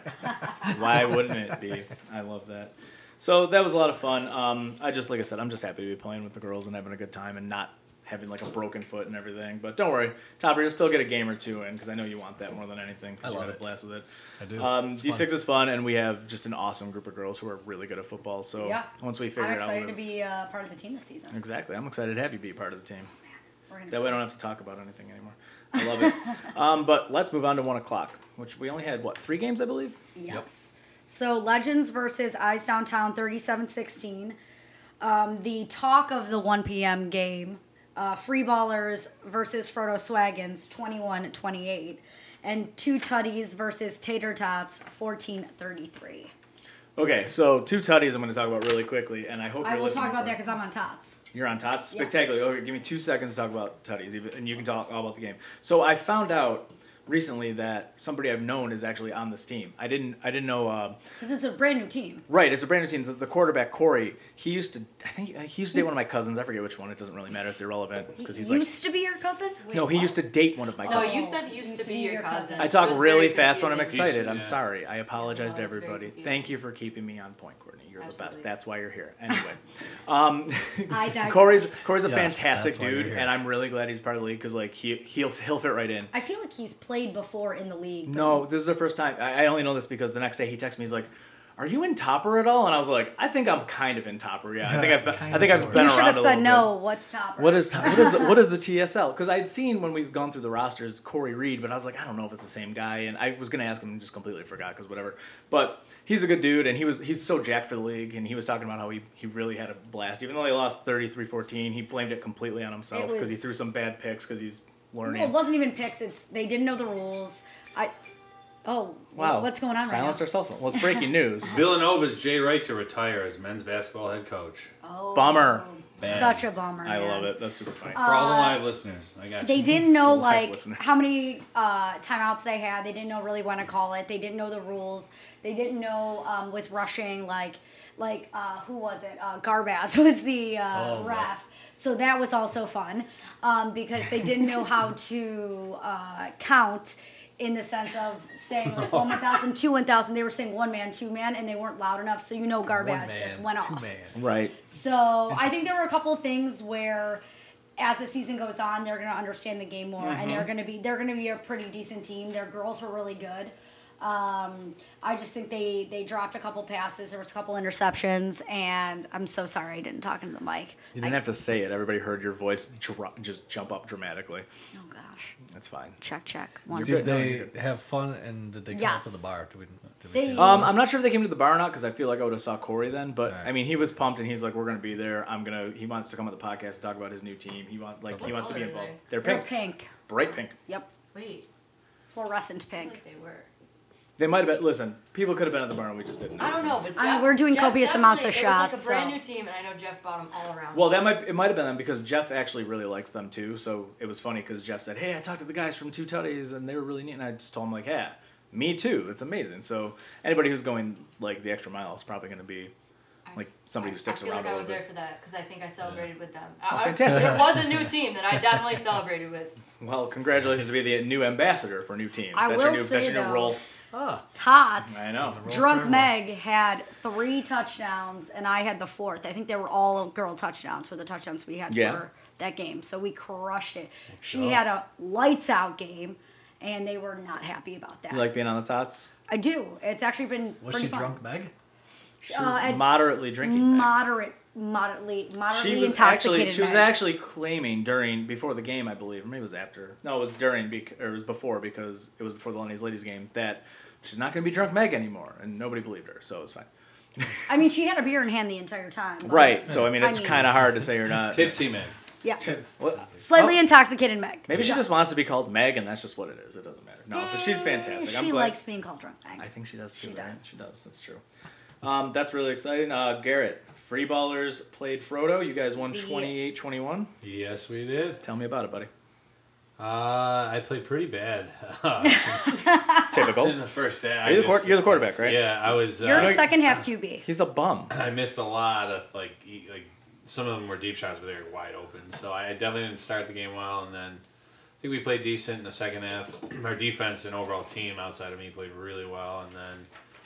Why wouldn't it be? I love that. So that was a lot of fun. Um, I just like I said, I'm just happy to be playing with the girls and having a good time and not having like a broken foot and everything. But don't worry, Topper, you'll still get a game or two in because I know you want that more than anything. 'Cause I you love had a it. blast with it. I do. Um, It's D six fun. is fun, and we have just an awesome group of girls who are really good at football. So Yeah. once we figure I'm it out, excited we're- to be uh, part of the team this season. exactly. I'm excited to have you be part of the team. We're gonna That way I don't have to talk about anything anymore. I love it. um, but let's move on to one o'clock, which we only had what three games, I believe. Yes. So Legends versus Eyes Downtown, thirty-seven sixteen. Um, the talk of the one p.m. game, uh, Free Ballers versus Frodo Swaggins, twenty-one twenty-eight. And Two Tutties versus Tater Tots, fourteen thirty-three. Okay, so two tutties I'm going to talk about really quickly, and I hope I you're will listening. talk about for that it. because I'm on Tots. You're on Tots? Yeah. Spectacular. Okay, give me two seconds to talk about Tutties, even- and you can talk all about the game. So I found out recently that somebody I've known is actually on this team. I didn't I didn't know... Uh, This is a brand new team. right, it's a brand new team. The, the quarterback, Corey, he used to... I think he used to date one of my cousins. I forget which one. It doesn't really matter. It's irrelevant. He because he's like... used to be your cousin? No, he used to date one of my Oh, cousins. you said used to be your cousin. I It talk was really very fast when I'm confusing. excited. I'm Yeah. sorry. I apologize to No, it was very everybody. confusing. Thank you for keeping me on point, Courtney. You're the best. Absolutely. That's why you're here. Anyway, um, I digress. Corey's Corey's a Yes, fantastic that's why dude, you're here. and I'm really glad he's part of the league because like he he'll he'll fit right in. I feel like he's played before in the league. but- No, this is the first time. I, I only know this because the next day he texted me. He's like, "Are you in Topper at all?" And I was like, "I think I'm kind of in Topper. Yeah, I think I've been, Kind I of, think I've sort been You should around have a said little no. bit." What's Topper? What is top, what is the what is the T S L? Because I'd seen when we've gone through the rosters Corey Reed, but I was like, I don't know if it's the same guy, and I was gonna ask him and just completely forgot because whatever. But he's a good dude, and he was he's so jacked for the league, and he was talking about how he, he really had a blast, even though they lost thirty-three fourteen. He blamed it completely on himself It because was- he threw some bad picks because he's learning. Well, it wasn't even picks. It's they didn't know the rules. I. Oh, wow, what's going on Silence right our cell phone. Well, it's breaking news. Villanova's Jay Wright to retire as men's basketball head coach. now? Oh, Bummer. Such a bummer. I man. love it. That's super funny. For all the live listeners, I got Uh, They you. didn't know The live like listeners. how many uh, timeouts they had. They didn't know really when to call it. They didn't know the rules. They didn't know um, with rushing like like uh, who was it? Uh, Garbaz was the uh, Oh, ref. So that was also fun um, because they didn't know how to uh, count in the sense of saying like one thousand, two one thousand. They were saying one man, two man, and they weren't loud enough. So you know One Garbaz man, just went two off. man. Right. So I think there were a couple of things where, as the season goes on, they're going to understand the game more, and they're going to be they're going to be a pretty decent team. Their girls were really good. Um, I just think they, they dropped a couple passes. There was a couple interceptions, and I'm so sorry I didn't talk into the mic. You didn't I, have to say it. Everybody heard your voice dro- just jump up dramatically. Oh gosh. That's fine. Check check. One, You're two. good. Did they have fun and did they come Yes. up to the bar? Did we, did we They- see Um, I'm not sure if they came to the bar or not because I feel like I would have saw Corey then. But Alright. I mean, he was pumped and he's like, "We're gonna be there. I'm gonna." He wants to come on the podcast and talk about his new team. He wants like he What wants to be color are involved. they? They're They're pink, pink. bright pink. Yep. Wait, Fluorescent I feel pink. like they were. They might have been. Listen, people could have been at the bar and we just didn't. I don't notice know, it. but I mean, Jeff, we're doing Jeff copious amounts of definitely- shots, It was like a brand so- new team, and I know Jeff bought them all around. Well, that might it might have been them because Jeff actually really likes them too. So it was funny because Jeff said, "Hey, I talked to the guys from Two Tutties and they were really neat." And I just told him like, "Yeah, me too. It's amazing." So anybody who's going like the extra mile is probably going to be I- like somebody I- who sticks I feel around like a I was little there bit. for that because I think I celebrated with them. Oh, I- I- fantastic. It was a new team that I definitely celebrated with. Well, congratulations to be the new ambassador for new teams. I that's will your new say, that's your new though- role. Ah, Tots. I know. Drunk for Meg had three touchdowns, and I had the fourth. I think they were all girl touchdowns for the touchdowns we had Yeah. for that game. So we crushed it. She had a lights out game, and they were not happy about that. You like being on the tots? I do. It's actually been was pretty she fun. drunk, Meg? She Uh, was at- moderately drinking. Meg. Moderate, moderately, moderately She was intoxicated. actually she was Meg. actually claiming during before the game, I believe, or maybe it was after. No, it was during bec- or it was before because it was before the Lenny's ladies game that she's not going to be drunk Meg anymore, and nobody believed her, so it was fine. I mean, she had a beer in hand the entire time. but- Right. So I mean, I it's mean- kind of hard to say or not. Tipsy man. Yeah. What? Slightly Oh, intoxicated Meg. maybe she Yeah. just wants to be called Meg, and that's just what it is. It doesn't matter. No, but she's Eh, fantastic. I'm She glad. likes being called drunk Meg. I think she does too. She right? does. She does. That's true. Um, that's really exciting. Uh, Garrett, Free Ballers played Frodo. You guys won Yeah. twenty-eight twenty-one. Yes, we did. Tell me about it, buddy. Uh, I played pretty bad Typical. in the first half. I You're the, just- quar- you're the quarterback, right? Yeah, I was. You're uh, a second half Q B. He's a bum. I missed a lot of like e- like some of them were deep shots, but they were wide open. So I definitely didn't start the game well, and then I think we played decent in the second half. Our defense and overall team outside of me played really well, and then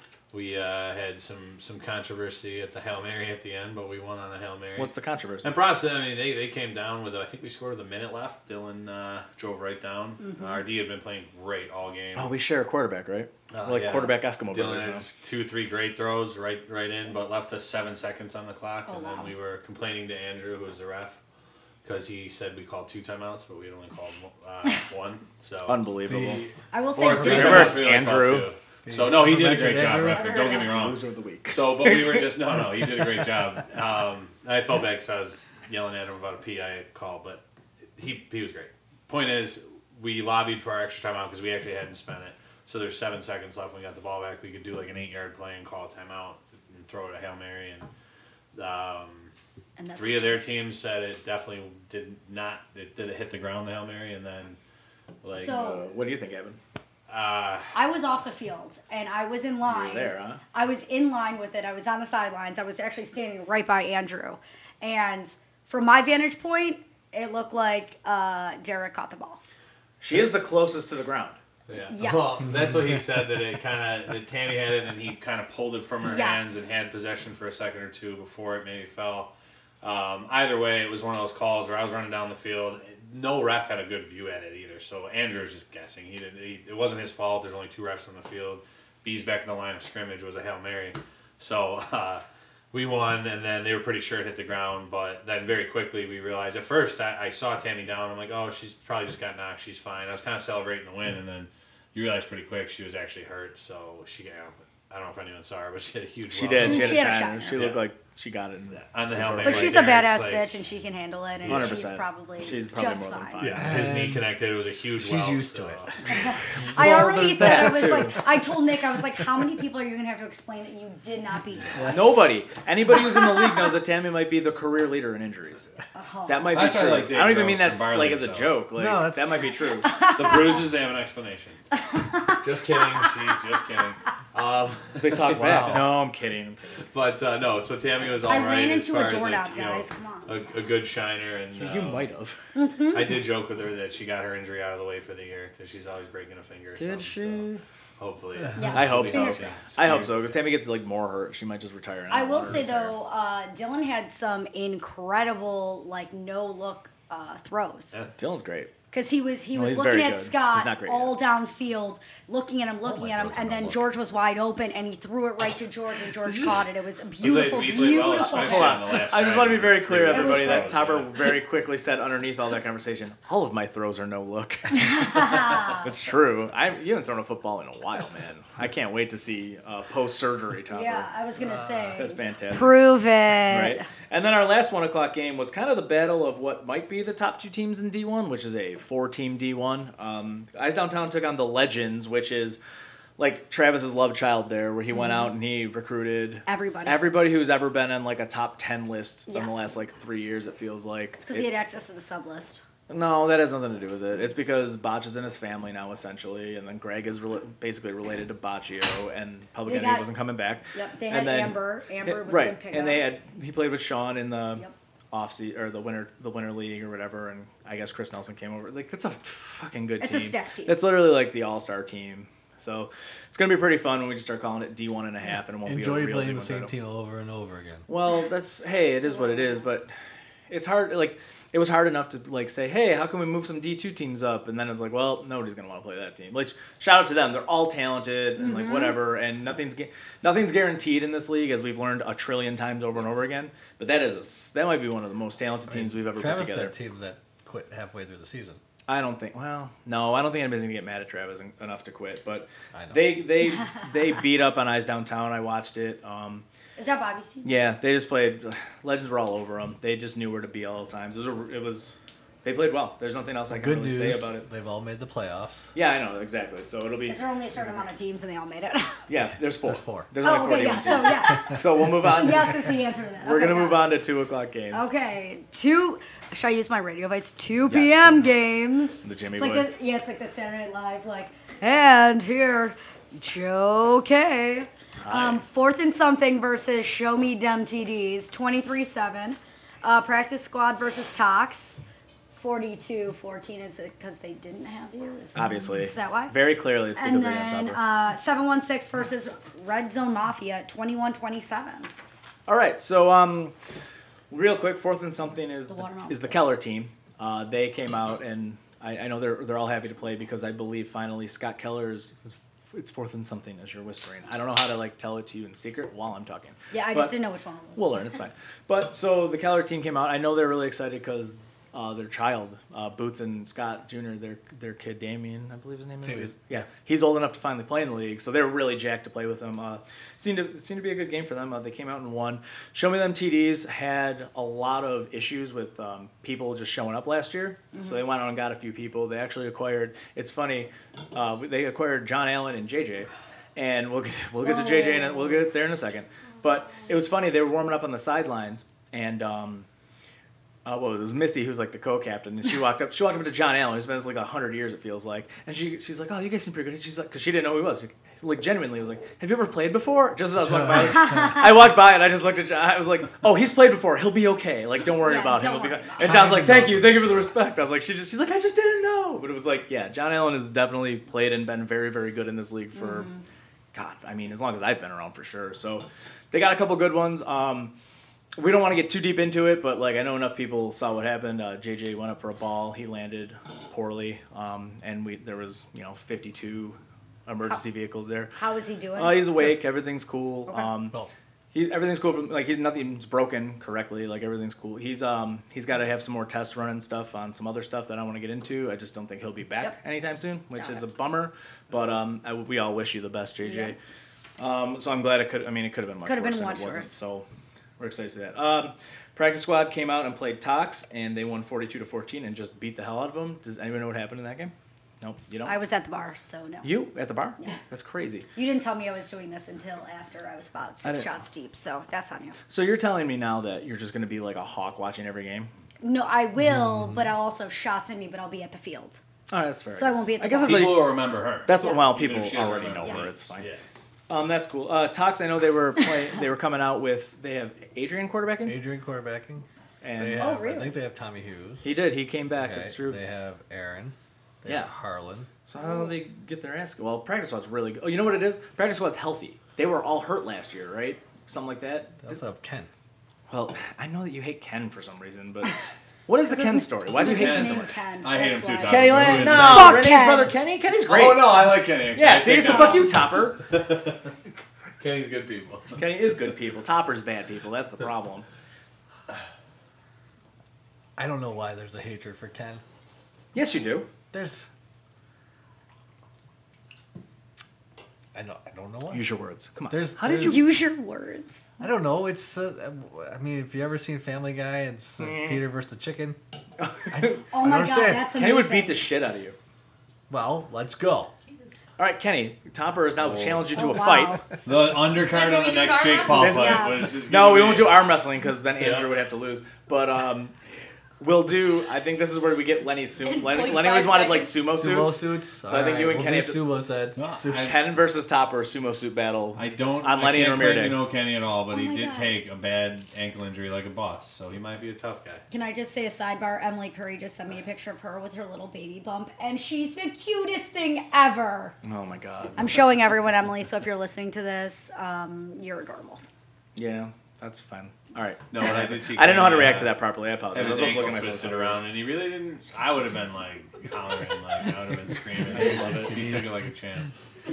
we uh, had some some controversy at the Hail Mary at the end, but we won on the Hail Mary. What's the controversy? And props to them. I mean, they, they came down with, I think we scored with a minute left. Dylan uh, drove right down. Mm-hmm. Uh, R D had been playing great all game. Oh, we share a quarterback, right? Uh, We're like yeah. quarterback Eskimo Dylan brothers now. has two, three great throws right right in, but left us seven seconds on the clock. Oh, and wow. then we were complaining to Andrew, who was the ref, because he said we called two timeouts, but we had only called uh, one. So Unbelievable. The, I will say, or three Dylan- Remember timeouts, we only called Andrew? two. So no, he did a Mention great job, Andrew? ref. Don't get me wrong. Loser of the week. So, but we were just no, no. He did a great job. Um, I felt bad because I was yelling at him about a P I call, but he he was great. Point is, we lobbied for our extra timeout because we actually hadn't spent it. So there's seven seconds left. When we got the ball back. We could do like an eight-yard play and call a timeout and throw it a Hail Mary. And um, and that's three what of their teams said it definitely did not. It did it hit the ground the Hail Mary, and then like So- Uh, what do you think, Evan? uh, I was off the field and I was in You line. were there, huh? I was in line with it. I was on the sidelines. I was actually standing right by Andrew. And from my vantage point, it looked like uh, Derek caught the ball. She is the closest to the ground. Yeah. Yes. Well, that's what he said. That it kind of that Tammy had it, and he kind of pulled it from her Yes. hands and had possession for a second or two before it maybe fell. Um, either way, it was one of those calls where I was running down the field. No ref had a good view at it either, so Andrew was just guessing. He didn't. He, it wasn't his fault. There's only two refs on the field. B's back in the line of scrimmage was a Hail Mary, so uh, we won. And then they were pretty sure it hit the ground, but then very quickly we realized. At first, I, I saw Tammy down. I'm like, oh, she's probably just got knocked. She's fine. I was kind of celebrating the win, and then you realize pretty quick she was actually hurt. So she, I don't know if anyone saw her, but she had a huge. She loss. did. She had She a had a shiner. shiner. She looked Yeah. like she got it. In On the some Hail sort of- Mary. But Right she's a there, badass it's like- bitch and she can handle it. And one hundred she's percent. probably She's probably just more than fine. fine. Yeah, his knee And connected. It was a huge. she's welt, used to so- it. I Well, already there's said, I that, was too. like, I told Nick, I was like, how many people are you going to have to explain that you did not beat me? Nobody. Anybody who's in the league knows that Tammy might be the career leader in injuries. Oh. That might be That's why I true. like Dave I don't even mean Gross that's from Barley, like as a so- joke. Like No, that's- that might be true. The bruises, they have an explanation. Just kidding. She's just kidding. Um, They talk Wow. back. No, I'm kidding. I'm kidding. but uh, no, so Tammy was all I right ran as into a far as doorknob, it's, you know, guys. Come on. a, a good shiner, and You uh, might have. I did joke with her that she got her injury out of the way for the year because she's always breaking a finger. Or Did something, she? So hopefully, Yes. I hope so. Fingers crossed. I hope so. If Tammy gets like more hurt, she might just retire. and I don't will want her to say retire. though, uh, Dylan had some incredible like no look uh, throws. Yeah. Dylan's great. Because he was he No, was he's looking very at good. He's Scott not great all downfield, looking at him, looking my at him, throws are and no then look. George was wide open, and he threw it right to George, and George caught it. It was a beautiful, he played well, beautiful especially Hold on. pass. on the last I just drive. want to be very clear, It was everybody, that great. Topper Yeah. very quickly said underneath all that conversation, all of my throws are no look. It's true. I You haven't thrown a football in a while, man. I can't wait to see uh, post-surgery Topper. Yeah, I was gonna say. That's fantastic. Prove it. Right. And then our last one o'clock game was kind of the battle of what might be the top two teams in D one, which is a four-team D one. Um, Eyes Downtown took on the Legends, which is like Travis's love child there, where he went out and he recruited Everybody. everybody who's ever been in like a top ten list in the Yes. last like three years. It feels like. Because It- he had access to the sub list. no, that has nothing to do with it. It's because Botch is in his family now, essentially, and then Greg is rela- basically related to Bocchio, and Public They Enemy got- wasn't coming back. Yep, they And had then- Amber. Amber was right, a good pickup. and they had he played with Sean in the Yep. off se- or the winter the winter league or whatever, and I guess Chris Nelson came over. Like that's a fucking good It's a team. staff team. It's literally like the all star team. So it's gonna be pretty fun when we just start calling it D one and a half, and it won't Enjoy be a real playing D the one same title. team over and over again. Well, that's hey, it is what it is, but it's hard. Like it was hard enough to like say, hey, how can we move some D two teams up? And then it's like, well, nobody's gonna want to play that team. Like shout out to them, they're all talented and like whatever, and nothing's gu- nothing's guaranteed in this league, as we've learned a trillion times over and over again. But that is a s that might be one of the most talented teams we've ever Travis put together. had teams that quit halfway through the season. I don't think. Well, no, I don't think anybody's gonna get mad at Travis en- enough to quit. But I know. they they they beat up on Eyes Downtown. I watched it. Um, Is that Bobby's team? Yeah, they just played. Legends were all over them. They just knew where to be all the times. It was. A, it was. They played well. There's nothing else I can Good really news, say about it. they've all made the playoffs. Yeah, I know exactly. So it'll be. Is there only a certain amount of teams and they all made it? Yeah, there's four. There's four. There's oh, only four okay, yeah. teams. So yes. So we'll move So on. yes is the answer to that. We're Okay, gonna move got on to two o'clock games. it. Okay, two. Should I use my radio voice? two Yes, p.m. please. games. The Jimmy it's like voice. The, yeah, it's like the Saturday Night Live, like, and here, Joe K. Um, fourth and something versus Show Me Dem T Ds, twenty-three seven. Uh, practice squad versus Tox, forty-two fourteen. Is it because they didn't have you? Is, Obviously. Is that why? Very clearly, it's And because they're on then top of. uh, seven one six versus Red Zone Mafia, twenty-one twenty-seven. All right, so um, real quick, fourth and something is The watermelon is the state. Keller team. Uh, they came out and I, I know they're they're all happy to play because I believe finally Scott Keller is, is it's fourth and something as you're whispering. I don't know how to like tell it to you in secret while I'm talking. Yeah, I But- just didn't know which one it was. We'll learn. It's fine. But so the Keller team came out. I know they're really excited because uh, their child, uh, Boots and Scott Junior, their their kid Damien, I believe his name is. Damien. is- Yeah, he's old enough to finally play in the league, so they were really jacked to play with him. Uh, seemed to it seemed to be a good game for them. Uh, they came out and won. Show Me Them T Ds had a lot of issues with um, people just showing up last year, so they went out and got a few people. They actually acquired. It's funny, uh, they acquired John Allen and J J. And we'll get we'll get to J J and we'll get there in a second. But it was funny. They were warming up on the sidelines, and um, uh, what was it? It was Missy, who's like the co-captain, and she walked up. She walked up to John Allen, who's been this like a hundred years, it feels like, and she she's like, "Oh, you guys seem pretty good." And she's like, because she didn't know who he was. Like, like genuinely, was like, "Have you ever played before?" Just as I was walking by, I, was, I walked by and I just looked at John. I was like, "Oh, he's played before. He'll be okay. Like, don't worry Yeah, about him." don't He'll be worry fine." about And it. John's like, "Thank you, thank you for the respect." I was like, "She just, she's like, I just didn't know." But it was like, yeah, John Allen has definitely played and been very, very good in this league for. Mm-hmm. God, I mean, as long as I've been around for sure. So they got a couple good ones. Um, we don't want to get too deep into it, but like I know enough people saw what happened. Uh, J J went up for a ball, he landed poorly, um, and we there was you know fifty-two emergency vehicles there. How is he doing? Uh, he's awake, everything's cool. Okay. Um, Well, he everything's cool. From, like he's nothing's broken correctly. Like everything's cool. He's um he's got to have some more tests running stuff on some other stuff that I want to get into. I just don't think he'll be back Yep. anytime soon, which Got is it. a bummer. But um I, we all wish you the best, J J. Um, so I'm glad it could. I mean, it could have been much Could have worse been than much it wasn't. worse. So we're excited to see that. Um, practice squad came out and played Tox, and they won forty-two to fourteen and just beat the hell out of them. Does anyone know what happened in that game? Nope, you don't. I was at the bar, so no. You at the bar? Yeah. That's crazy. You didn't tell me I was doing this until after I was about I six didn't- shots deep, so that's on you. So you're telling me now that you're just going to be like a hawk watching every game? No, I will, Hmm. but I'll also shots in me, but I'll be at the field. All right, that's fair. So I guess. won't be at the I guess bar. that's People like, will remember her. that's Yes. well, Even people if she doesn't already know remember her. Yes. It's fine. Yeah. Um, that's cool. Uh, Tox, I know they were playing. They were coming out with. They have Adrian quarterbacking, Adrian quarterbacking. and They Oh, have, really? I think they have Tommy Hughes. he did. He came back. Okay, It's true. They have Aaron. They Yeah. have Harlan. So how do they get their ass? Well, practice squad's really good. Oh, you know what it is? Practice squad's healthy. They were all hurt last year, right? Something like that. They also have Ken. Well, I know that you hate Ken for some reason, but What is the His Ken name- story? Why do you his hate Ken so name much? Ken. I hate That's him too, why. Tom. Kenny Fuck Land? No, Fuck Renee's Ken. brother Kenny? Kenny's great. Oh no, I like Kenny. Actually. Yeah, I see, take so that fuck back. you, Topper. Kenny's good people. Kenny is good people. Topper's bad people. That's the problem. I don't know why there's a hatred for Ken. Yes, you do. There's. I don't. I don't know why. Use your words. Come on. There's. How did there's- you? Use your words. I don't know. It's. Uh, I mean, if you ever seen Family Guy, it's uh, Mm. Peter versus the chicken. Oh I my god, understand. that's amazing. Kenny would beat the shit out of you. Well, let's go. All right, Kenny. Topper has now challenged you to Oh, a wow. fight. The undercard Wait, of we the do next arm Jake Paul wrestling? fight Yes. was. is No, gonna we be- won't do arm wrestling because then Andrew Yeah. would have to lose. But um, we'll do. I think this is where we get Lenny's sumo. In Lenny, point Lenny always five wanted like seconds. sumo, Sumo suits. suits. So I think you and we'll Kenny do have to- sumo sets. No, Su- I- Ken versus Topper sumo suit battle. I don't. On I Lenny can't and claim Ramirez. to know Kenny at all, but Oh he my did God. take a bad ankle injury like a boss, so he might be a tough guy. Can I just say a sidebar? Emily Curry just sent me a picture of her with her little baby bump, and she's the cutest thing ever. Oh my god. I'm showing everyone, Emily, so if you're listening to this, um, you're adorable. Yeah, that's fine. All right. No, but I did see. I didn't know how to Kenny, react uh, to that properly. I apologize. Have I his was just ankle looking at my twisted phone. around, and he really didn't. I would have been like hollering, like I would have been screaming. I love it. He took it like a champ.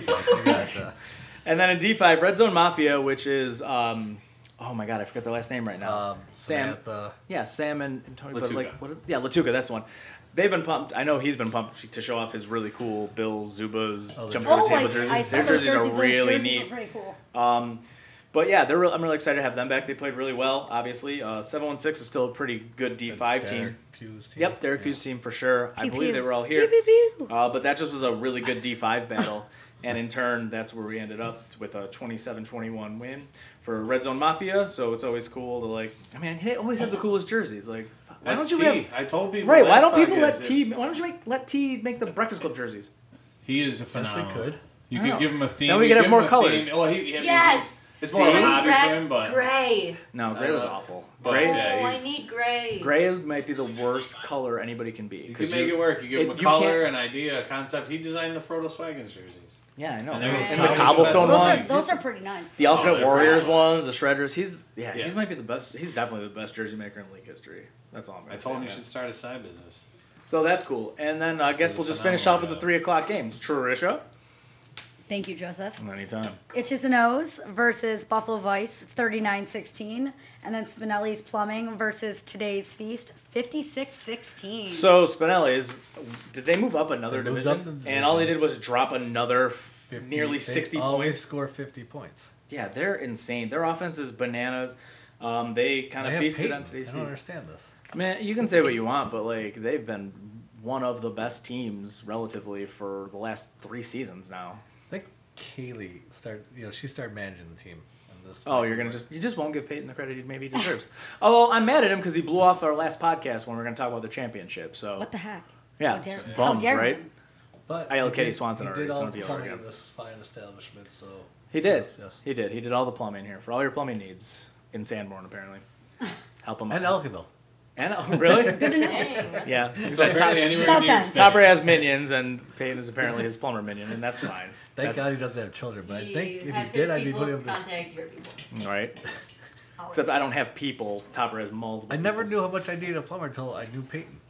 Gotcha. And then in D five, Red Zone Mafia, which is um, oh my god, I forgot their last name right now. Um, Sam. Samantha. Yeah, Sam and, and Tony. But Latuca. like, what? Yeah, Latuca. That's the one. They've been pumped. I know he's been pumped to show off his really cool Bills, Zubas, Oh, the jump jerseys. over Oh, the I, table I jerseys. saw Their those jerseys jerseys. are Those really jerseys neat. were pretty cool. Um, but yeah, they're. Real, I'm really excited to have them back. They played really well. Obviously, uh, seven one six is still a pretty good D five That's team. Derek Pugh's team. Yep, Derek Hughes team for sure. I Pew, believe pew. they were all here. Pew, pew, pew. Uh, but that just was a really good D five battle. And in turn, that's where we ended up with a twenty-seven twenty-one win for Red Zone Mafia. So it's always cool to like, I mean, they always have the coolest jerseys. Like, why That's don't you T. have I told people. right? Why last don't people podcast let that T? Why don't you make let T make the Breakfast Club jerseys? He is a Yes, phenomenal. we could. You I could know. give him a theme. Then we you could have give more him a colors. theme. Well, he, he, Yes. It's more of a See? hobby Red, for him, but gray. No, gray was Uh, awful. but Gray, yeah, oh, I he's- need gray. gray is might be the worst color anybody can be. you 'cause can make you- it work. You give him it- a you color, can't- an idea, a concept. He designed the Frodo Swaggins jerseys. Yeah, I know. And And, there was the Cowboys cobblestone and Those are, ones. those are pretty nice. The Ultimate Oh, they're Warriors great. ones, the Shredders. He's yeah, Yeah. he's might be the best. He's definitely the best jersey maker in league history. That's all I'm gonna I say. told him you man. should start a side business. So that's cool. And then I guess He's a we'll just finish phenomenal off with the guy. three o'clock games. Trisha. Thank you, Joseph. Anytime. Itches and O's versus Buffalo Vice, thirty-nine sixteen. And then Spinelli's Plumbing versus Today's Feast, fifty-six sixteen. So Spinelli's, did they move up another They moved division? up the division. And all they did was drop another f- fifty, nearly they sixty always points. score fifty points. Yeah, they're insane. Their offense is bananas. Um, they kind They of have feasted Peyton. on Today's I don't Feast. understand this. Man, you can say what you want, but like they've been one of the best teams relatively for the last three seasons now. I think Kaylee started. You know, she started managing the team. on this Oh, you're gonna just you just won't give Peyton the credit he maybe deserves. Although I'm mad at him because he blew off our last podcast when we were gonna talk about the championship. So What the heck? yeah, How dare- how bums, dare right? him. But I yelled he Katie did- Swanson he already, did so all don't the be plumbing over in this fine establishment, so He did. Yes. He did. He did all the plumbing here for all your plumbing needs in Sanborn apparently. Help him and out. Elkinville. And oh, really? Good to know. Dang, that's- Yeah. So Top, apparently anywhere South in New York End. State. Topper has minions, and Peyton is apparently his plumber minion, and that's fine. Thank That's, God he doesn't have children, but I He think if he had did, his I'd be people putting him. To, contact your people. right. Always. Except I don't have people. Topper has multiple. I never people. knew how much I needed a plumber until I knew Peyton.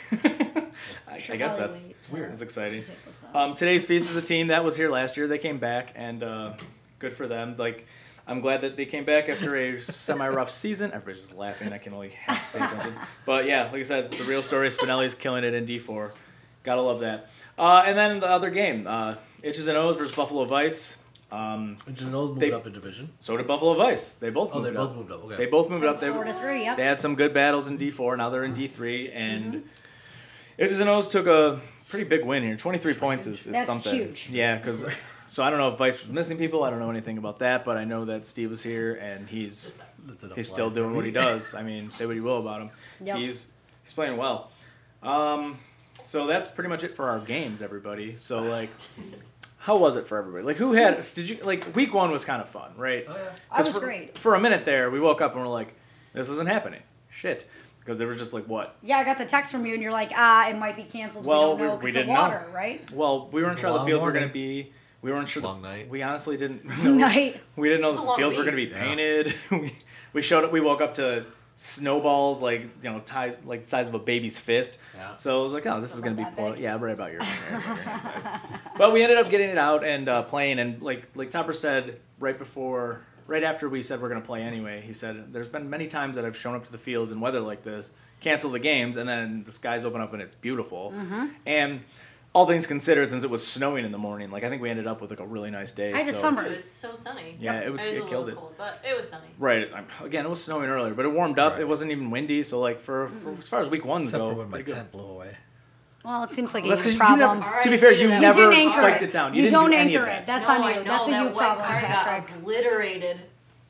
I, I Should guess probably that's wait to- weird. That's exciting. to pick this up. Um, today's feast is a team that was here last year. They came back, and uh, good for them. Like, I'm glad that they came back after a semi-rough season. Everybody's just laughing. I can only half pay attention. But yeah, like I said, the real story. Spinelli's killing it in D four. Gotta love that. Uh, and then the other game, uh, Itches and O's versus Buffalo Vice. Um, Which is an old moved They- up a division. so did Buffalo Vice. They both Oh, moved they up. both moved up. Okay. They both moved up. They, Four to three, yep. they had some good battles in D four. Now they're in D three, and Itches and O's took a pretty big win here. twenty-three points is, is That's something. huge. Yeah, because so I don't know if Vice was missing people. I don't know anything about that, but I know that Steve was here, and he's That's enough he's still line for doing what me. he does. I mean, say what you will about him. Yep. He's he's playing well. Um, so that's pretty much it for our games, everybody. So like. How was it for everybody? Like, who had? Did you like week one was kind of fun, right? Oh, yeah. I was for, great. For a minute there, we woke up and we're like, "This isn't happening." Shit, because there was just like what? Yeah, I got the text from you, and you're like, ah, it might be canceled. Well, we don't know we- we because of didn't know. water, right? Well, we weren't was sure a the long fields were morning. going to be. We weren't sure. Long the, night. We honestly didn't. Night. We didn't know was the a long fields were going to be week. painted. we, we showed up. We woke up to snowballs like you know ties like size of a baby's fist. Yeah. So I was like, oh, this So is gonna be about that poor. big? Yeah, right about your right about your hand size. But we ended up getting it out and uh, playing, and like like Topper said right before, right after we said we're gonna play anyway, he said there's been many times that I've shown up to the fields in weather like this, cancel the games, and then the skies open up and it's beautiful. Mm-hmm. And all things considered, since it was snowing in the morning, like I think we ended up with like a really nice day. I had a so- summer. It was so sunny. Yeah, it was- It was it a killed little it. cold, but it was sunny. Right. I'm- Again, it was snowing earlier, but it warmed up. Right. It wasn't even windy, so like for, for as far as week ones Except go, for when my pretty good. tent blew away. Well, it seems like That's a because you you problem. never. All To be right, fair, you you did that. never you didn't spiked anchor it down. You, You, didn't don't do any anchor of it. that. That's no, on I you. know That's a that you white problem, car Patrick. got obliterated.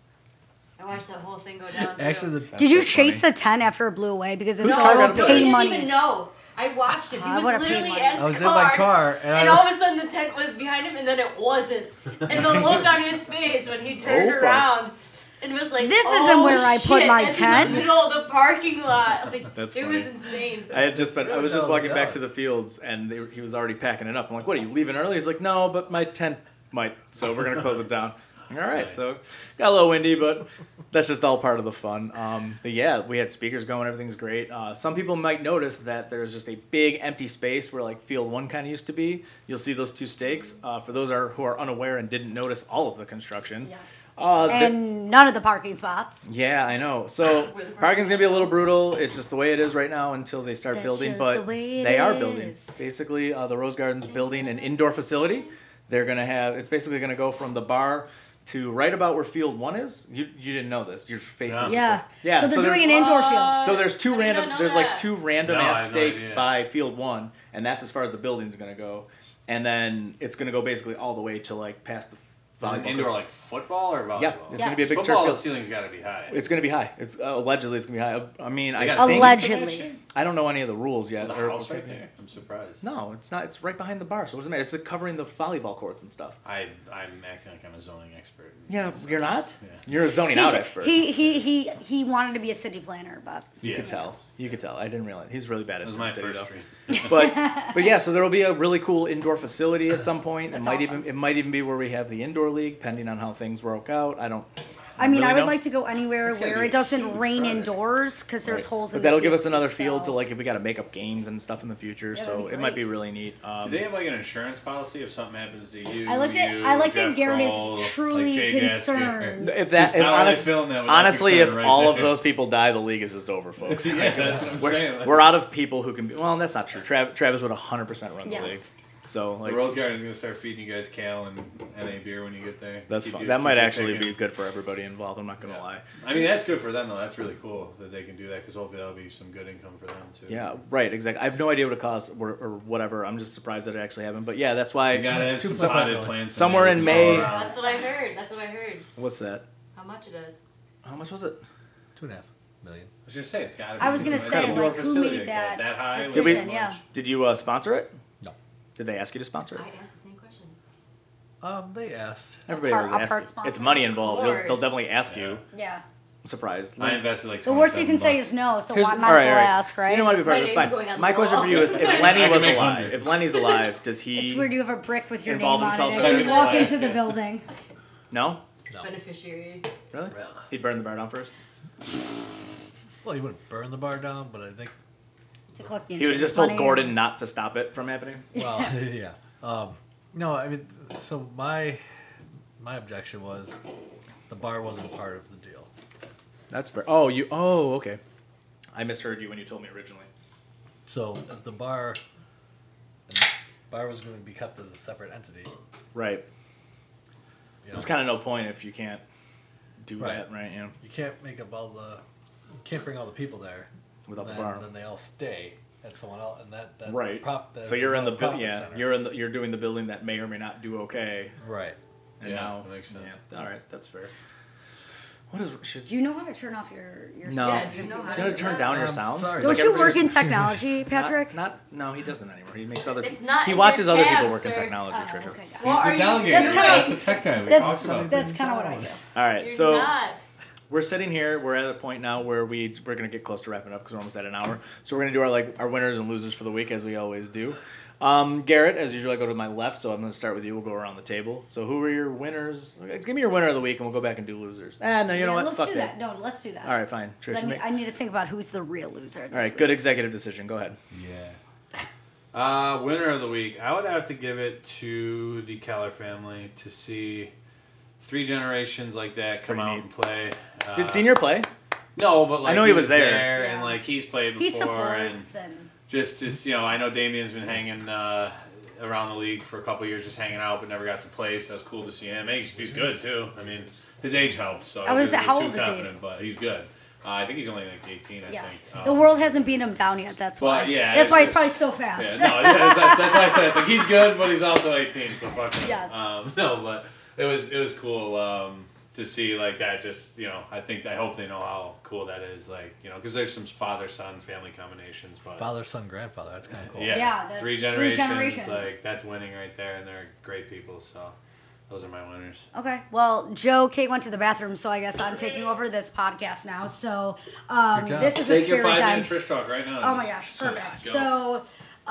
I watched that whole thing go down. too. Actually, the Did you so chase funny. the tent after it blew away? Because it's Whose all car got about obliterated? I paying didn't money. even know. I watched him. He I was would've paid literally money. at his I was in car, my car, and and I- all of a sudden the tent was behind him, and then it wasn't. And the look on his face when he turned fuck. around and was like, This oh, isn't where I put shit, my that's tent. in the middle of the parking lot. Like, That's it funny. was insane. I had just been. I was just Oh, walking God. back to the fields, and they, he was already packing it up. I'm like, "What are you leaving early?" He's like, "No, but my tent might, so we're gonna close it down." I'm like, all right, Nice. so got a little windy, but that's just all part of the fun. Um, but yeah, we had speakers going. Everything's great. Uh, some people might notice that there's just a big empty space where like field one kind of used to be. You'll see those two stakes. Uh, for those are, who are unaware and didn't notice all of the construction. Yes. Uh, the- And none of the parking spots. yeah, I know. So Where the parking's gonna be a little brutal. It's just the way it is right now until they start That's building. just But the way it they are building. is. Basically, uh, the Rose Garden's building an indoor facility. They're gonna have. It's basically gonna go from the bar to right about where Field One is. You you didn't know this. Your face is Yeah. just Yeah. like- yeah. So they're so doing an there's- indoor field. What? So there's two I did not random. know There's like that. two random No, I ass had no stakes idea. by Field One, and that's as far as the building's gonna go. And then it's gonna go basically all the way to like past the Is it volleyball indoor court. like football or volleyball? Yeah, it's gonna be a Yes. big Football, turf the field. ceiling's got to be high. It's gonna be high. It's uh, allegedly it's gonna be high. I mean, I They got think Allegedly. I don't know any of the rules yet. the or- house right there. I'm surprised. No, it's not. It's right behind the bar. So what does it matter? It's like covering the volleyball courts and stuff. I I'm acting like I'm a zoning expert. Yeah, you're not. Yeah. You're a zoning He's- out expert. He, he he he wanted to be a city planner, but you Yeah. could tell. You could tell. I didn't realize he's really bad That at was Sin my City first though. dream. But but yeah, so there will be a really cool indoor facility at some point. It That's might awesome. even it might even be where we have the indoor league, depending on how things work out. I don't. I mean, really I would know. like to go anywhere It's gotta where be it a doesn't huge rain project. indoors because there's Right. holes in But the that'll give us ceiling, another so- field to like if we got to make up games and stuff in the future. Yeah, so that'd be it might be great. really neat. Um, Do they have like an insurance policy if something happens to you? I like that- you, I like that Jeff Garrett is Grohl, truly like Jay Gasker? concerned. If that, Just if how are they honest, feeling that with honestly, Epic if Center right all of there? those people die, the league is just over, folks. Yeah, that's what I'm we're, saying. we're out of people who can be. Well, that's not true. Trav, Travis would one hundred percent run the Yes. league. So The like Rose Garden's gonna start feeding you guys kale and N A beer when you get there. that's Keep fun. you- That keep might you actually picking. be good for everybody involved. I'm not gonna Yeah. lie. I mean, that's good for them though. That's really cool that they can do that because hopefully that'll be some good income for them too. Yeah, right. Exactly. I have no idea what it costs or, or whatever. I'm just surprised that it actually happened. But yeah, that's why. You gotta have some Some- potted plants. somewhere there in with May- power. That's what I heard. That's what I heard. What's that? How much it is. How much was it? Two and a half million. I was just say it's gotta be. I was some gonna kind say, of indoor like, who facility made like that high with decision, that yeah. much. Did you uh, sponsor it? No. Did they ask you to sponsor it? I asked the same question. Um, they asked. Everybody part- was a part asking. sponsor. It's money involved. They'll, they'll course. definitely ask Yeah. you. Yeah. Surprise. I invested like. The worst you can say bucks. is no, so Here's- I all might right, as well all right. ask, right? You don't want to be part My of this. name's Fine. going on My the question wall. for you is: If I Lenny can was make alive, hundred. if Lenny's alive, does he? It's weird you have a brick with your Involve name on himself it in as you this. walk into the building. No, No. Beneficiary. really? He'd burn the bar down first. Well, he wouldn't burn the bar down, but I think. To collect the He would have insurance just told money. Gordon not to stop it from happening. Well, yeah. Um, no, I mean, so my my objection was the bar wasn't part of the deal. That's fair. Oh, you. Oh, okay. I misheard you when you told me originally. So if the bar, the bar was going to be kept as a separate entity. Right. You know, There's kind of no point if you can't do Right. that, right? You know, you can't make up all the, you can't bring all the people there. without the then, bar. Then they all stay at someone else, and that, that Right. Prop, that So you're in the bu- profit yeah. center. You're in the you're doing the building that may or may not do okay. right. And Yeah, now, that makes sense. Yeah. All right, that's fair. What is? She's, Do you know how to turn off your your No. Yeah, do you know how Do you to know do to turn that? down your I'm sounds? sorry. It's Don't like you everybody- work in technology, Patrick? Not, not, no, he doesn't anymore. He makes other. It's not He in watches your other tab, people work in sir. technology, Oh, Trisha. okay, got it. Well, He's are the you- delegator. That's He's kinda- not the tech guy. We that's- talked about. That's kind of what I do. All right, You're so not. we're sitting here. We're at a point now where we we're gonna get close to wrapping up because we're almost at an hour. So we're gonna do our like our winners and losers for the week as we always do. Um, Garrett, as usual, I go to my left, so I'm gonna start with you. We'll go around the table. So who are your winners? Give me your winner of the week, and we'll go back and do losers. Ah, no, you yeah, know what? let's Fuck do that. that. No, let's do that. All right, fine. 'Cause Trish, I you need, make- I need to think about who's the real loser. This all right, week. good executive decision. Go ahead. Yeah. Uh, winner of the week, I would have to give it to the Keller family to see three generations like that come Pretty out neat. and play. Uh, Did Senior play? No, but like I know he was there. and Yeah. like he's played before, He and supports and just to you know, I know Damien's been hanging uh, around the league for a couple of years, just hanging out, but never got to play. So it's cool to see him. He's, he's good too. I mean, his age helps. So I was- don't get how too old is he? confident, But he's good. Uh, I think he's only like eighteen. I yeah, think. the Um, world hasn't beaten him down yet. That's why. Well, yeah, that's it's why he's just- probably so fast. Yeah, no, that's, that's, that's why I said it's like he's good, but he's also eighteen, so fuck him. Yes. Um, no, but it was it was cool um, to see like that. Just you know, I think I hope they know how cool that is. Like you know, because there's some father son family combinations, but Father, son, grandfather. That's kind of cool. yeah, Yeah, that's three three generations, generations. like that's winning right there, and they're great people. So those are my winners. Okay. Well, Joe Kate went to the bathroom, so I guess I'm taking over this podcast now. So um, Good job. this is a Take your spirit five time. minute Trish talk right now. Oh my Just- gosh, perfect. just go. So,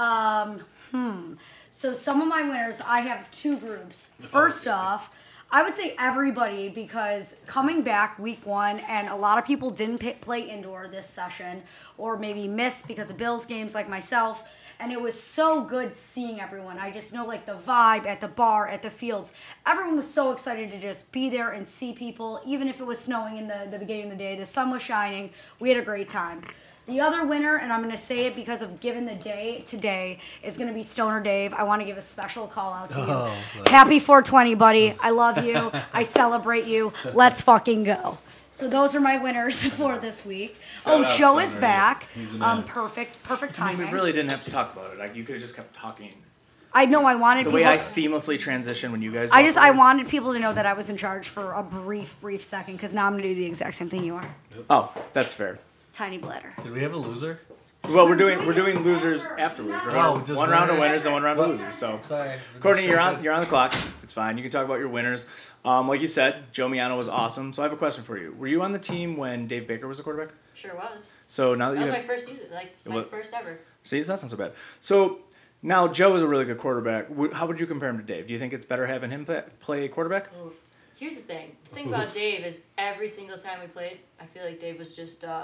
um, hmm. So some of my winners, I have two groups. First off, I would say everybody because coming back week one, and a lot of people didn't p- play indoor this session, or maybe missed because of Bills games, like myself. And it was so good seeing everyone. I just know like the vibe at the bar, at the fields. Everyone was so excited to just be there and see people, even if it was snowing in the, the beginning of the day. The sun was shining. We had a great time. The other winner, and I'm going to say it because of given the day today, is going to be Stoner Dave. I want to give a special call out to you. Oh, Happy four twenty, buddy. I love you. I celebrate you. Let's fucking go. So those are my winners for this week. Shout oh, out Joe is Stoner. back. He's the Um, man. perfect, perfect I timing. mean, we really didn't have to talk about it. Like, you could have just kept talking. I know I wanted The people. way I seamlessly transitioned when you guys. I just walked I away. wanted people to know that I was in charge for a brief, brief second because now I'm gonna do the exact same thing you are. Oh, that's fair. Tiny bladder. Did we have a loser? Well, we're We're doing doing we're it doing losers after. afterwards. We're Oh, gonna- just one round of winners? winners and one round of losers. So, Sorry. Courtney, you're on you're on the clock. It's fine. You can talk about your winners. Um, like you said, Joe Miano was awesome. So I have a question for you. Were you on the team when Dave Baker was the quarterback? Sure was. So now that, That you was my have, first season, like my What? first ever. see, that's not so bad. So now Joe is a really good quarterback. Wh- How would you compare him to Dave? Do you think it's better having him play, play quarterback? Oof. Here's the thing. The thing about Dave is every single time we played, I feel like Dave was just uh,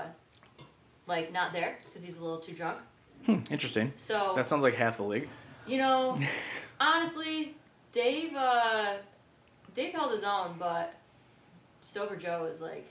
like not there because he's a little too drunk. Hmm, interesting. So That sounds like half the league. you know, honestly, Dave uh, Dave held his own, but Sober Joe is like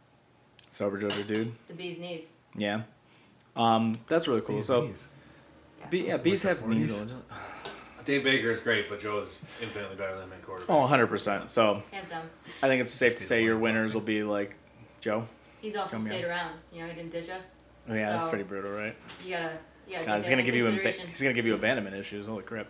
Sober Joe, dude. the bee's knees. Yeah. Um, that's really cool. so, Bee, yeah, bees have knees. forties. Dave Baker is great, but Joe is infinitely better than him in quarterback. Oh, one hundred percent. So, Hands down. I think it's safe to say your winners will be like Joe. He's also Come stayed here. around. You know, he didn't ditch us. Oh, yeah, that's So- pretty brutal, right? You gotta, yeah. God, he's gonna give you imba- he's gonna give you abandonment issues. Holy crap!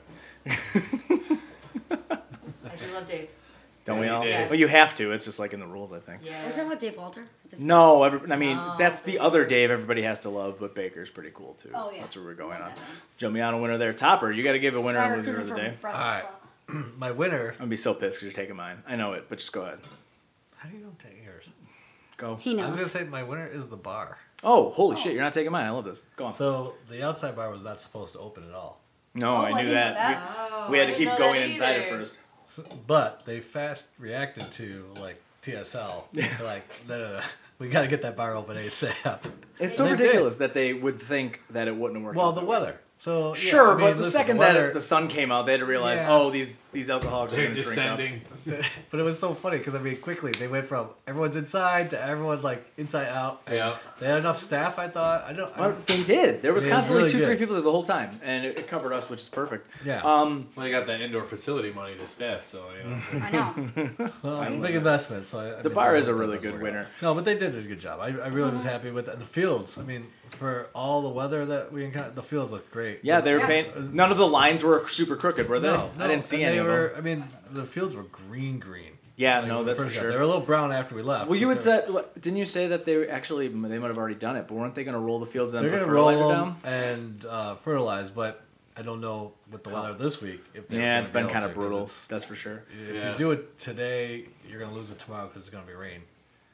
I do love Dave. Don't we Yeah, all? he did. Well, you have to. It's just like in the rules, I think. Are we Yeah. talking about Dave Walter? Is it- No, every, I mean No, that's the Dave other Walter. Dave everybody has to love, but Baker's pretty cool too. Oh, yeah. That's where we're going Love on. that one. Joe Miano winner there. Topper, you got to give a winner and loser of the day. All Alright. My winner. I'm gonna be so pissed because you're taking mine. I know it, but just go ahead. How do you don't take yours? Go. He I was knows. gonna say my winner is the bar. Oh, holy shit! You're not taking mine. I love this. Go on. So the outside bar was not supposed to open at all. No, Oh, I I knew didn't know that. that. Oh, We, we had I to didn't keep know going that inside either. at first. So, but they fast reacted to like T S L. They're like, no, no, no, we got to get that bar open ASAP. It's so They did. ridiculous that they would think that it wouldn't have worked. Well, out the that way. weather. So yeah, Sure, I mean, but the listen, second weather- that the sun came out, they had to realize, Yeah. oh, these these alcoholics are They're going to drink up. descending. but it was so funny because I mean, quickly they went from everyone's inside to everyone like inside out. Yeah. They had enough staff. I thought. I don't. I, Well, they did. There was I mean, it was constantly really two, good. three people there the whole time, and it, it covered us, which is perfect. yeah. Um, Well, they got that indoor facility money to staff, so you know. I know. well, it's a big investment. So I, I the mean, bar I is a hope that really does good work winner. out. No, but they did a good job. I, I really was happy with that. The fields. I mean, for all the weather that we encountered, the fields looked great. Yeah, they were Yeah. paying. None of the lines were super crooked, were they? No, no, I didn't see and any they of were, them. I mean, the fields were green, green. Yeah, Like, no, when we that's for first got sure. there. They were a little brown after we left. Well, you but had they're- said, what- didn't you say that they were actually they might have already done it, but weren't they going to roll the fields and then they're put gonna roll fertilizer them down? and uh, fertilize, but I don't know with the weather this week if they're Yeah, gonna it's be been able kind to, of 'cause brutal. it's- That's for sure. If Yeah. you do it today, you're gonna lose it tomorrow because it's gonna be rain.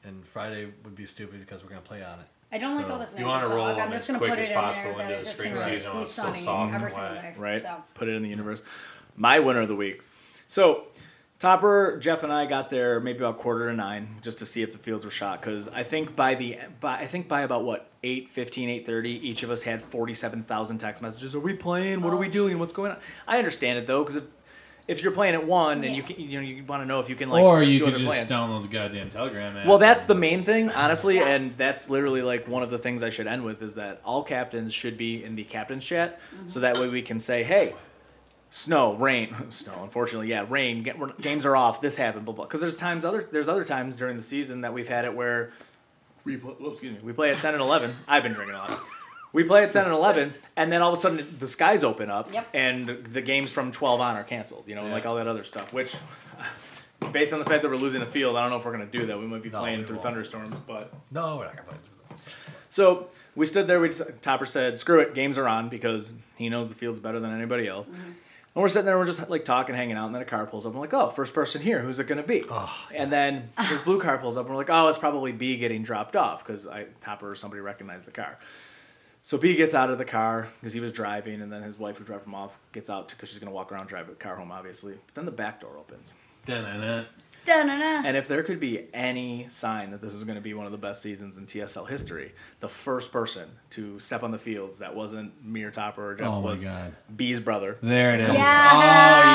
and Friday would be stupid because we're gonna play on it. I don't like So, all this you wanna wanna roll I'm them just as gonna quick put as it in possible there that into it's the just spring gonna season while be it's still sunny soft every and single wet. day. Right. So. Put it in the universe. My winner of the week. So, Topper, Jeff, and I got there maybe about quarter to nine just to see if the fields were shot. Because I think by the by, I think by about what eight fifteen, eight thirty, each of us had forty-seven thousand text messages. Are we playing? What are Oh, we doing? What's jeez. going on? I understand it though, because if if you're playing at one and you Yeah. can, you know, you want to know if you can like Or you do could other just plans. download the goddamn Telegram app. Well, that's the main thing, honestly, Yes. and that's literally like one of the things I should end with is that all captains should be in the captain's chat, so that way we can say, "Hey, snow, rain, snow." Unfortunately, yeah, rain. Get, we're- games are off. This happened, blah blah. Because there's times other there's other times during the season that we've had it where we play, whoops, excuse me, we play at ten and eleven. I've been drinking a lot. We play at ten and eleven, and then all of a sudden the skies open up, Yep. and the games from twelve on are canceled. You know, Yeah. like all that other stuff. Which, based on the fact that we're losing a field, I don't know if we're gonna do that. We might be No, playing we through won't. thunderstorms, but No, we're not gonna play. so we stood there. We just, Topper said, "Screw it, games are on," because he knows the field's better than anybody else. And we're sitting there, we're just like talking, hanging out, and then a car pulls up. I'm like, "Oh, first person here. Who's it gonna be?" And then this blue car pulls up, and we're like, "Oh, it's probably B getting dropped off," because I Topper or somebody recognized the car. So B gets out of the car because he was driving, and then his wife who dropped him off gets out because she's gonna walk around, drive the car home, obviously. But then the back door opens. Da-na-na. Da-na-na. And if there could be any sign that this is going to be one of the best seasons in T S L history, the first person to step on the fields that wasn't me or Topper or Jeff Oh my was God. B's brother. There it is. Yes. Oh,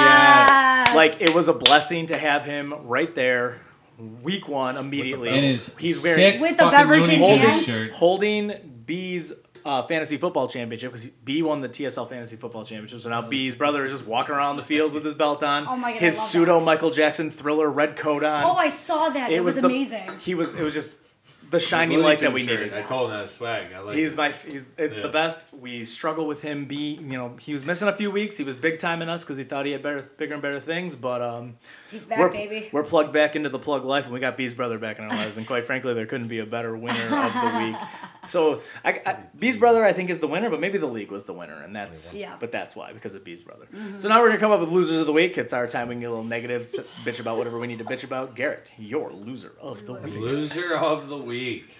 yes. Like, it was a blessing to have him right there, week one, immediately. In his He's very sick With the fucking beverage in Looney hand? Tunes shirt. holding B's uh, fantasy football championship because B won the T S L fantasy football championship. So now B's brother is just walking around the fields with his belt on, Oh my God, I his love pseudo that. Michael Jackson Thriller red coat on. Oh, I saw that. It, was, the- amazing. He was. It was just the shining Looney light that Tunes we shirt. needed. I told him that swag. I like He's it. my. He's, it's Yeah. the best. We struggle with him. Be you know he was missing a few weeks. He was big time in us because he thought he had better, bigger and better things. But um, He's back, we're baby. we're plugged back into the plug life, and we got B's brother back in our lives. And quite frankly, there couldn't be a better winner of the week. So I, I, B's brother, I think, is the winner, but maybe the league was the winner, and that's Yeah. But that's why because of B's brother. So now we're gonna come up with losers of the week. It's our time. We can get a little negative, s- bitch about whatever we need to bitch about. Garrett, your loser of the week. Loser of the week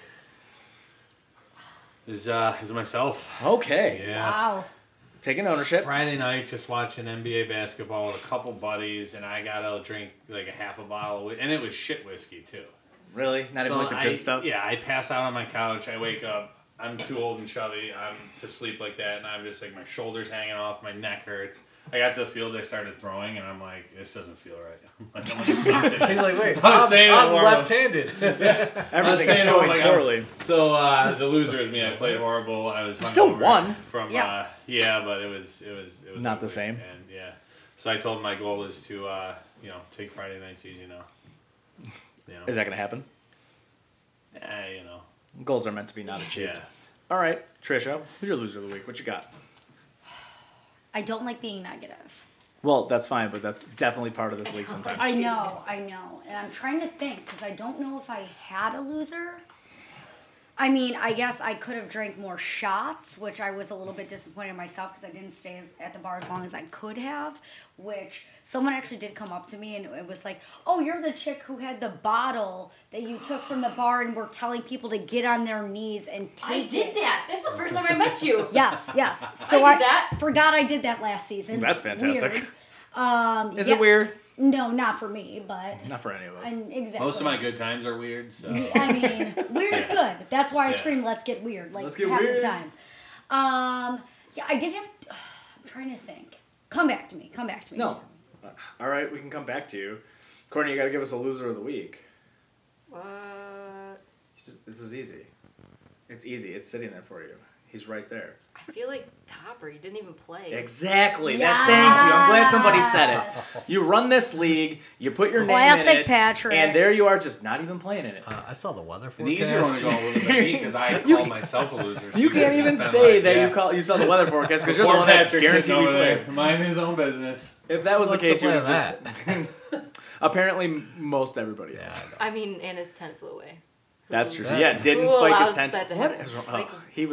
is uh is myself. Okay, Yeah. Wow. taking ownership. Friday night, just watching N B A basketball with a couple buddies, and I got to drink like a half a bottle, of whi- and it was shit whiskey too. Really, not even So like the good I- stuff. Yeah, I pass out on my couch. I wake up. I'm too old and chubby. I'm to sleep like that, and I'm just like my shoulders hanging off, my neck hurts. I got to the field, I started throwing, and I'm like, this doesn't feel right. I'm like, I'm gonna suck it. He's like, wait, I was I'm, saying it I'm more- left-handed. Everything is saying it, going like, poorly. So uh, the loser is me. I played horrible. I was still hungover won. from Yeah. uh, yeah, but it was it was it was Not the ugly. same. And yeah, so I told him my goal is to uh, you know take Friday nights easy now. You know, Is that going to happen? eh, you know, Goals are meant to be not achieved. yeah. All right, Trisha, who's your loser of the week? What you got? I don't like being negative. Well, that's fine, but that's definitely part of this league sometimes. I know, I know. And I'm trying to think because I don't know if I had a loser. I mean, I guess I could have drank more shots, which I was a little bit disappointed in myself because I didn't stay as, at the bar as long as I could have. Which someone actually did come up to me and it was like, "Oh, you're the chick who had the bottle that you took from the bar and were telling people to get on their knees and take I did it." that. That's the first time I met you. Yes, yes. So I did that. forgot I did that last season. That's fantastic. Weird. Um, Is yeah. it weird? No, not for me, but Not for any of us. and exactly. Most of my good times are weird. So I mean, weird is good. That's why I Yeah. scream, "Let's get weird!" Like Let's get half weird. the time. Um, yeah, I did have. I'm trying to think. Come back to me. Come back to me. No. All right, we can come back to you. Courtney, you got to give us a loser of the week. What? Just- This is easy. It's easy. It's sitting there for you. He's right there. I feel like Topper. You didn't even play. Exactly. That. Thank you. I'm glad somebody said it. You run this league. You put your name Classic in it, Patrick. and there you are, just not even playing in it. Uh, I saw the weather the easier one forecast. to go a little bit me because I You call can- myself a loser. So You can't guys even just say been that like, you yeah. call you saw the weather forecast because you're the Poor one that Patrick guaranteed sitting we over play. there, mind his own business. If that was What's the case, the you plan would of just apparently m- most everybody Yeah, else. I know. I mean, and his tent flew away. That's true. Yeah. Yeah, didn't Who spike his allows tent. that to What happen? is wrong? Like, Ugh, he was not.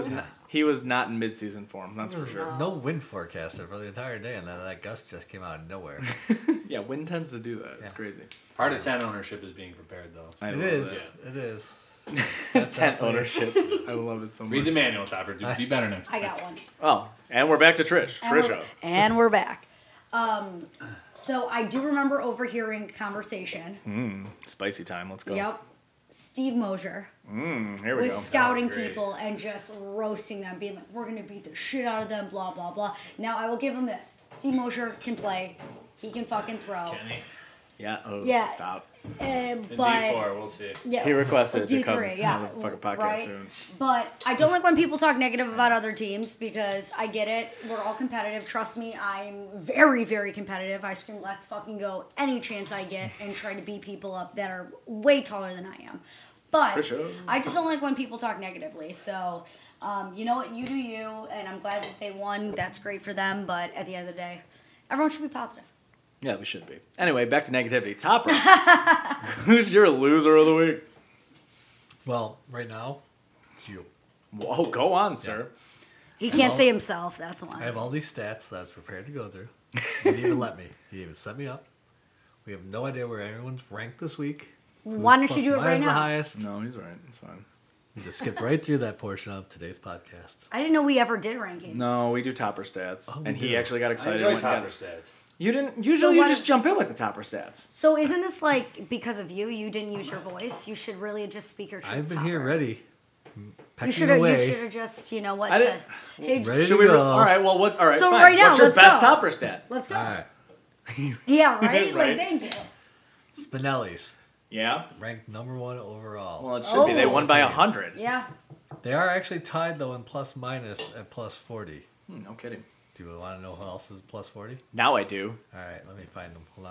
He was not in midseason form, that's for sure. No wind forecasted for the entire day, and then that gust just came out of nowhere. Yeah, wind tends to do that. It's Yeah. crazy. Part of tent ownership is being prepared, though. I It love is. It is. Tent definitely- ownership. I love it so much. Read the manual, Topper. Do be better next I time. got one. Oh, and we're back to Trish. And Trisha. we're, and we're back. Um, so I do remember overhearing conversation. Spicy time. Let's go. Yep. Steve Mosier Mm, here we was go. scouting Oh, great. people and just roasting them, being like, we're going to beat the shit out of them, blah, blah, blah. Now, I will give him this. Steve Mosier can play. He can fucking throw. Kenny. Yeah. Oh, Yeah. stop. Uh, In but, D four, we'll see. yeah, He requested D to come three, on yeah, the fucking podcast right? soon. But I don't like when people talk negative about other teams because I get it. We're all competitive. Trust me, I'm very, very competitive. I scream, let's fucking go any chance I get and try to beat people up that are way taller than I am. But For sure. I just don't like when people talk negatively. So, um, you know what? You do you, and I'm glad that they won. That's great for them. But at the end of the day, everyone should be positive. Yeah, we should be. Anyway, back to negativity. Topper. Who's your loser of the week? Well, right now, you. Whoa, go on, sir. He can't Well, say himself. That's why. I have all these stats that I was prepared to go through. He didn't even let me. He even set me up. We have no idea where everyone's ranked this week. Why don't Plus you do it minus right the now? highest. No, he's right. It's fine. We just skipped right through that portion of today's podcast. I didn't know we ever did rankings. No, we do topper stats, Oh, we and he do. actually got I excited. enjoy when- got- Topper stats. You didn't. Usually, why you just don't- jump in with the topper stats. So isn't this like because of you? You didn't use your voice. You should really just speak your truth. I've been Topper. here ready, You pecking should have. You away. should have just. You know what? I Said, didn't- hey, Ready Should to we? Re- go. all right. Well, what? All right. So fine. right now, what's your let's best go. topper stat? let's go. All right. Yeah, right. Right. Like, thank you. Spinelli's Yeah. ranked number one overall. Well, it should be. They Oh. won by a hundred. Yeah. They are actually tied though in plus minus at plus forty. Hmm, no kidding. Do you want to know who else is plus forty? Now I do. All right, let me find them. Hold on.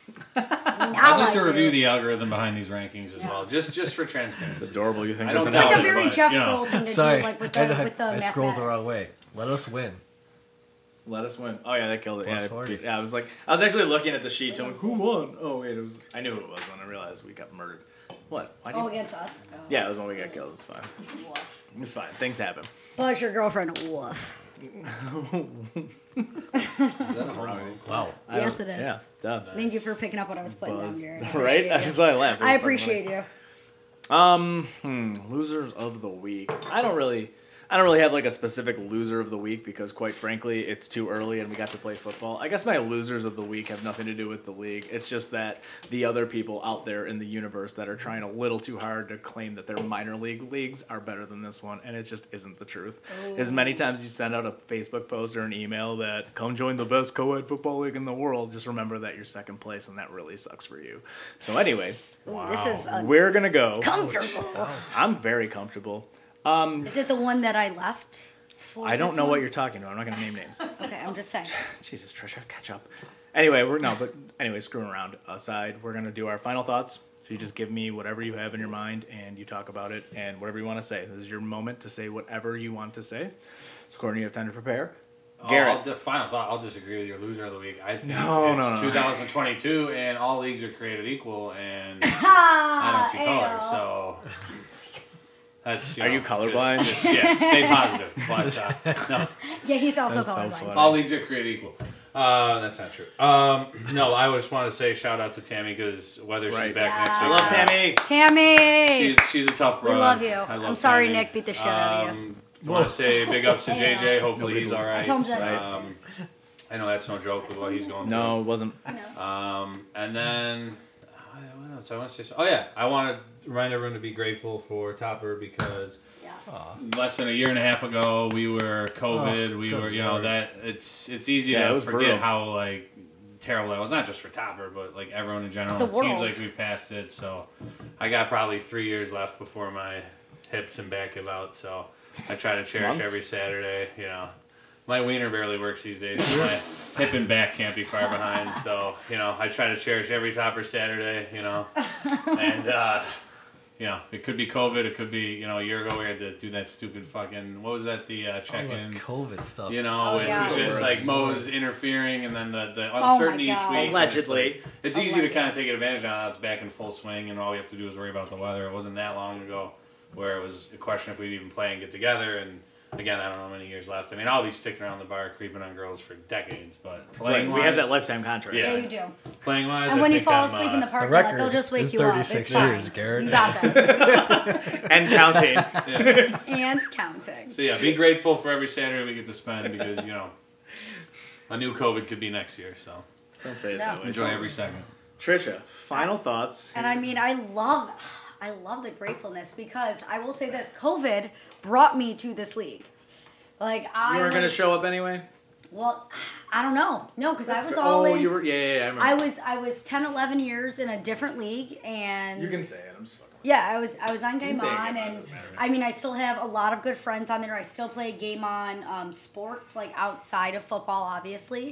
Now I'd like I to do. review the algorithm behind these rankings as Yeah. well, just just for transparency. It's adorable. You think I this don't is It's like doubt a it, very but, Jeff you know. Kroll thing to Sorry, do, like with I, the I- with the I scrolled the wrong mathematics. way. Let us win. Let us win. Oh yeah, that killed it. Plus yeah, it forty. beat- yeah, I was like, I was actually looking at the sheet. So I'm like, who won? Oh wait, it was. I knew who it was when I realized we got murdered. What? Why do Oh, you? against us. Oh. Yeah, it was when we got killed. It's fine. Woof. It's fine. Things happen. Plus your girlfriend. Woof. That's wrong. Wow. I Yes, don't- it is. Yeah, duh. Thank you for picking up what I was putting Buzz. down here. I Right? appreciate you. That's why I laughed. It I was fucking appreciate funny. you. Um, hmm, losers of the week. I don't really, I don't really have like a specific loser of the week because, quite frankly, it's too early and we got to play football. I guess my losers of the week have nothing to do with the league. It's just that the other people out there in the universe that are trying a little too hard to claim that their minor league leagues are better than this one, and it just isn't the truth. As many times you send out a Facebook post or an email that come join the best co-ed football league in the world, just remember that you're second place, and that really sucks for you. So anyway, Ooh, this is we're gonna go. uncomfortable. I'm very comfortable. Is it the one that I left? For I don't this know one? what you're talking about. I'm not gonna name names. Okay, I'm just saying. Jesus, Trisha, catch up. Anyway, we're no, but anyway, screwing around aside, we're gonna do our final thoughts. So you just give me whatever you have in your mind, and you talk about it, and whatever you want to say. This is your moment to say whatever you want to say. So, Courtney, you have time to prepare. Oh, Garrett. I'll, the final thought. I'll disagree with your loser of the week. I think No, it's no, no. two thousand twenty-two and all leagues are created equal, and I don't see color. So that's. You Are know, you colorblind? Just, just, yeah, stay positive. But uh, no, Yeah, he's also That's so colorblind. funny. all leagues are created equal. Uh, that's not true. Um, no, I just want to say shout out to Tammy because whether Right. she's back Yeah. next I week. love or not, Tammy. Tammy! She's she's a tough We broad. love you. I love I'm sorry Tammy. Nick beat the shit out of you. Um, want to say big ups to J J. Hopefully Nobody he's believes all right. I told him that's Um, his. I know that's no joke with what he's going through. No, it wasn't. Um, and then uh, what else? I want to say. So, oh yeah, I want to remind everyone to be grateful for Topper because Yes. less than a year and a half ago we were COVID. Oh, we good were, you know, Lord. that it's it's easy Yeah, it to was forget brutal. how like terrible that was. Not just for Topper, but like everyone in general. The it seems world. like we've passed it. So I got probably three years left before my hips and back give out. So I try to cherish Months? every Saturday. You know. My wiener barely works these days. So my hip and back can't be far behind. So, you know, I try to cherish every Topper Saturday, you know. And, uh, you know, it could be COVID. It could be, you know, a year ago we had to do that stupid fucking, what was that, the uh, All check-in, the COVID stuff. you know, Oh, which yeah. was just Right. like Mo's interfering and then the, the Oh my uncertainty each God. week. and Allegedly. It's, like- it's easy to kind of take advantage of it now. It's back in full swing and all we have to do is worry about the weather. It wasn't that long ago where it was a question if we'd even play and get together and again, I don't know how many years left. I mean, I'll be sticking around the bar creeping on girls for decades, but playing Right, we have wise- that lifetime contract. Yeah. Yeah, you do. Playing wise, And I when you think fall I'm, asleep uh, in the parking The lot, record they'll just wake is you up. thirty-six It's fine. years, Garrett. You got this. And counting. And counting. So yeah, be grateful for every Saturday we get to spend because you know a new COVID could be next year. So Don't say it No. that way. enjoy every second. Trisha, final thoughts. And I mean, I love, I love the gratefulness because I will say this: COVID brought me to this league. Like I You weren't going to was- show up anyway? Well, I don't know. No, because I That's was fair. all oh, in. you were. Yeah, yeah, yeah. I remember. I was I was ten, eleven years in a different league, and You can say it. I'm just fucking. yeah, I was I was on You Game can say it, On, Game On, and doesn't matter. I mean I still have a lot of good friends on there. I still play Game On um, sports like outside of football, obviously,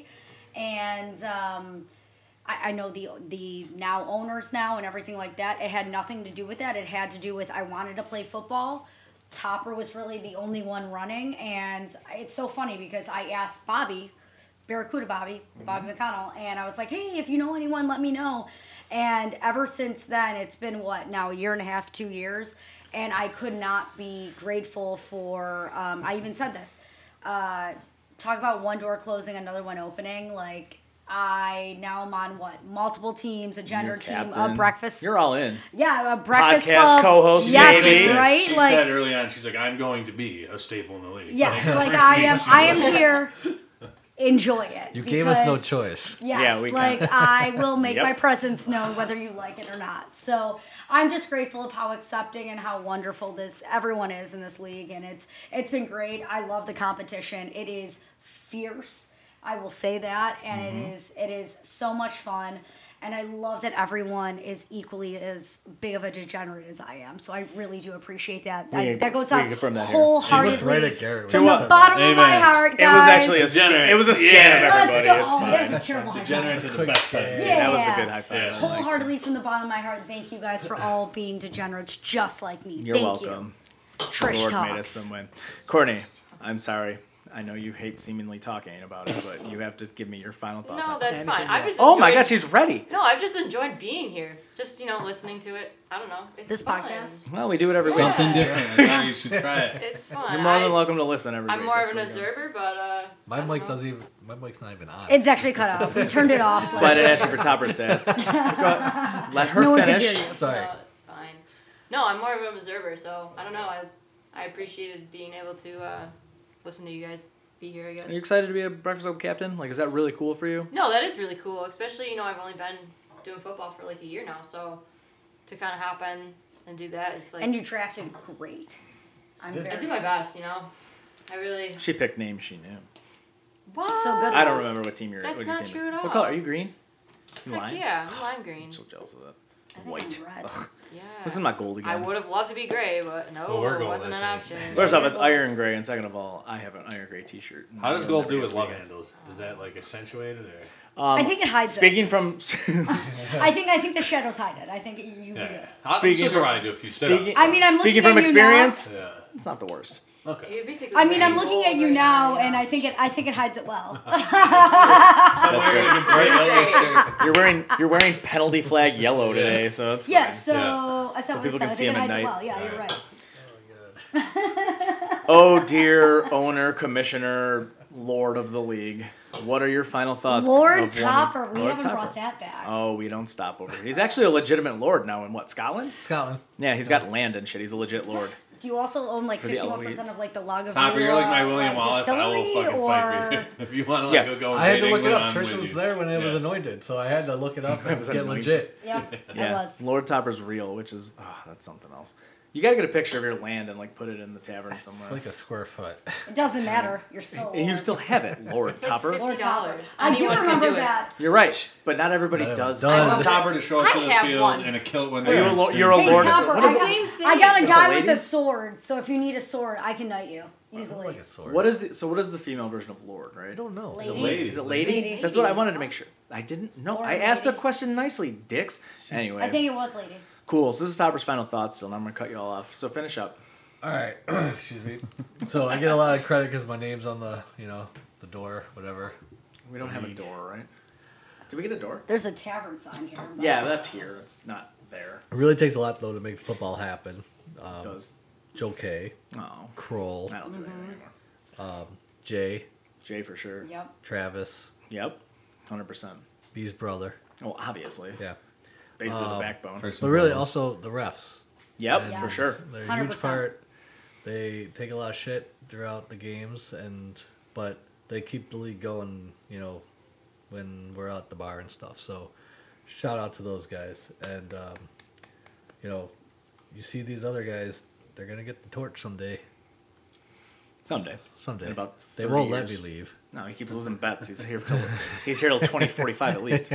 and um, I, I know the the now owners now and everything like that. It had nothing to do with that. It had to do with I wanted to play football. Topper was really the only one running, and it's so funny because I asked Bobby, Barracuda Bobby, Bobby McConnell, and I was like, hey, if you know anyone, let me know. And ever since then, it's been what, now a year and a half, two years, and I could not be grateful for, um, I even said this, uh, talk about one door closing, another one opening, like, I now am on what, multiple teams, a gender You're team, captain. a breakfast, You're all in. yeah, a breakfast Podcast club, co-host, yes, maybe. right, She like, said early on, she's like, "I'm going to be a staple in the league." yes, Like, like first I week am, she I am was- here, enjoy it. You gave us no because- choice. Yes, Yeah, we like can. I will make Yep. my presence known whether you like it or not. So I'm just grateful of how accepting and how wonderful this everyone is in this league, and it's it's been great. I love the competition. It is fierce. I will say that, and Mm-hmm. it is it is so much fun. And I love that everyone is equally as big of a degenerate as I am. So I really do appreciate that. We I, can- that goes we out can confirm that here. wholeheartedly She looked right at Garrett from when the she said bottom that. of my Amen. heart, It guys. was actually a scan. Degenerate. It was a scan of Yeah. everybody. Let's It's go. Oh, fine. that's a terrible high Degenerate five. to the best time. Yeah. That was the good high five. Yeah. Wholeheartedly from the bottom of my heart, thank you guys for all being degenerates just like me. You're thank welcome. you. Trish Lord talks. made us some win. Courtney, I'm sorry. I know you hate seemingly talking about it, but you have to give me your final thoughts. No, on that's anything fine. you I've want. just Oh my enjoyed- God, she's ready. No, I've just enjoyed being here. Just, you know, listening to it. I don't know. It's This fun. podcast? Well, we do it every week. Something Yeah. different. I thought you should try it. It's fun. You're more than I- welcome to listen every I'm week. more That's of an what we do. observer, but uh, My I don't mic know. doesn't even. My mic's not even on. It's actually cut off. We turned it off. That's why I didn't ask you for topper stats. Go- Let her No one can finish. hear you. Sorry. No, it's fine. No, I'm more of an observer, so I don't know. I I appreciated being able to uh, listen to you guys be here, I guess. Are you excited to be a Breakfast Club captain? Like, is that really cool for you? No, that is really cool. Especially, you know, I've only been doing football for like a year now, so to kind of hop in and do that is like. And you drafted great. I'm very I do my best, you know. I really. She picked names she knew. What? So good. I don't remember what team you're. That's what your not team true is. at all. What color are you? Green? You Heck lying? yeah, I'm lime green. I'm so jealous of that. I think White. I'm red. Ugh. Yeah. This is my gold again. I would have loved to be gray, but no, Well, we're it gold, wasn't I an think. option. First off, it's Gold. iron gray, and second of all, I have an iron gray T-shirt. How does You'll gold never do get with to love again. handles? Does that like accentuate it or? Um, I think it hides Speaking it. from I think I think the shadows hide it. I think you you Yeah. do. I'm Speaking still from- trying to do a few sit-ups. speaking, I mean, I'm speaking looking from at you now. experience, Yeah. it's not the worst. Okay. You're basically I mean, I'm wearing looking gold at you right now, yeah. and I think it I think it hides it well. That's great. Bright yellow shirt. You're wearing you're wearing penalty flag yellow today, so it's yeah. fine. So Yeah. I saw what people I said. can I see think it him at hides it night. well. Yeah, you're right. Oh dear owner, commissioner, lord of the league. What are your final thoughts? Lord of one- Topper, we Lord haven't Topper. brought that back. Oh, we don't stop over here. He's actually a legitimate lord now in what, Scotland? Scotland. Yeah, he's got land and shit. He's a legit lord. Do you also own like For the fifty-one percent of like the Lagavulin Topper, you're like my William like, Wallace. I will distillery, fucking or... fight for you. If you want to like Yeah. go go. I had to look it England, up. I'm Trish with was you. there when it was Yeah. anointed, so I had to look it up and was get anointed. legit. Yep, it Yeah, was. Lord Topper's real, which is oh, that's something else. You gotta get a picture of your land and like put it in the tavern It's somewhere. like a square foot. It doesn't matter. You're so. And you old. still have it, Lord It's like Topper. fifty Lord Topper. dollars. I do Anyone can remember do it. that. You're right, but not everybody Not does. everybody I does. want Topper to show up I to the have field one. in a kilt when Are you they're a lo- you're a Hey lord? Topper, What I is got, Same thing. I got a It's a guy with lady? a sword, so if you need a sword, I can knight you I easily. like a sword. What is the, so? What is the female version of lord? Right? I don't know. Lady. lady. Is it lady? Lady. That's what I wanted to make sure. I didn't know. Or I asked a lady. question nicely, dicks. Anyway, I think it was lady. cool. So this is Topper's final thoughts. Still, and I'm gonna cut you all off. So finish up. All right. Excuse me. So I get a lot of credit because my name's on the, you know, the door, whatever. We don't have a door, right? Did we get a door? There's a tavern sign here. but- Yeah, that's here. It's not there. It really takes a lot though to make football happen. Um, It does. Joe K, Oh, Kroll, I don't do that anymore. Jay, Jay for sure. Yep. Travis, Yep. one hundred percent. B's brother. Oh, obviously. Yeah. Basically the Um, backbone. First But and really, foremost. also the refs. Yep, And for Yes. sure. They're a one hundred huge percent. part. They take a lot of shit throughout the games, and but they keep the league going. You know, when we're out the bar and stuff. So, shout out to those guys. And um, you know, you see these other guys. They're gonna get the torch someday. Someday. Someday. In about they thirty won't let years. me leave. No, he keeps losing bets. He's here till he's here till twenty forty-five at least.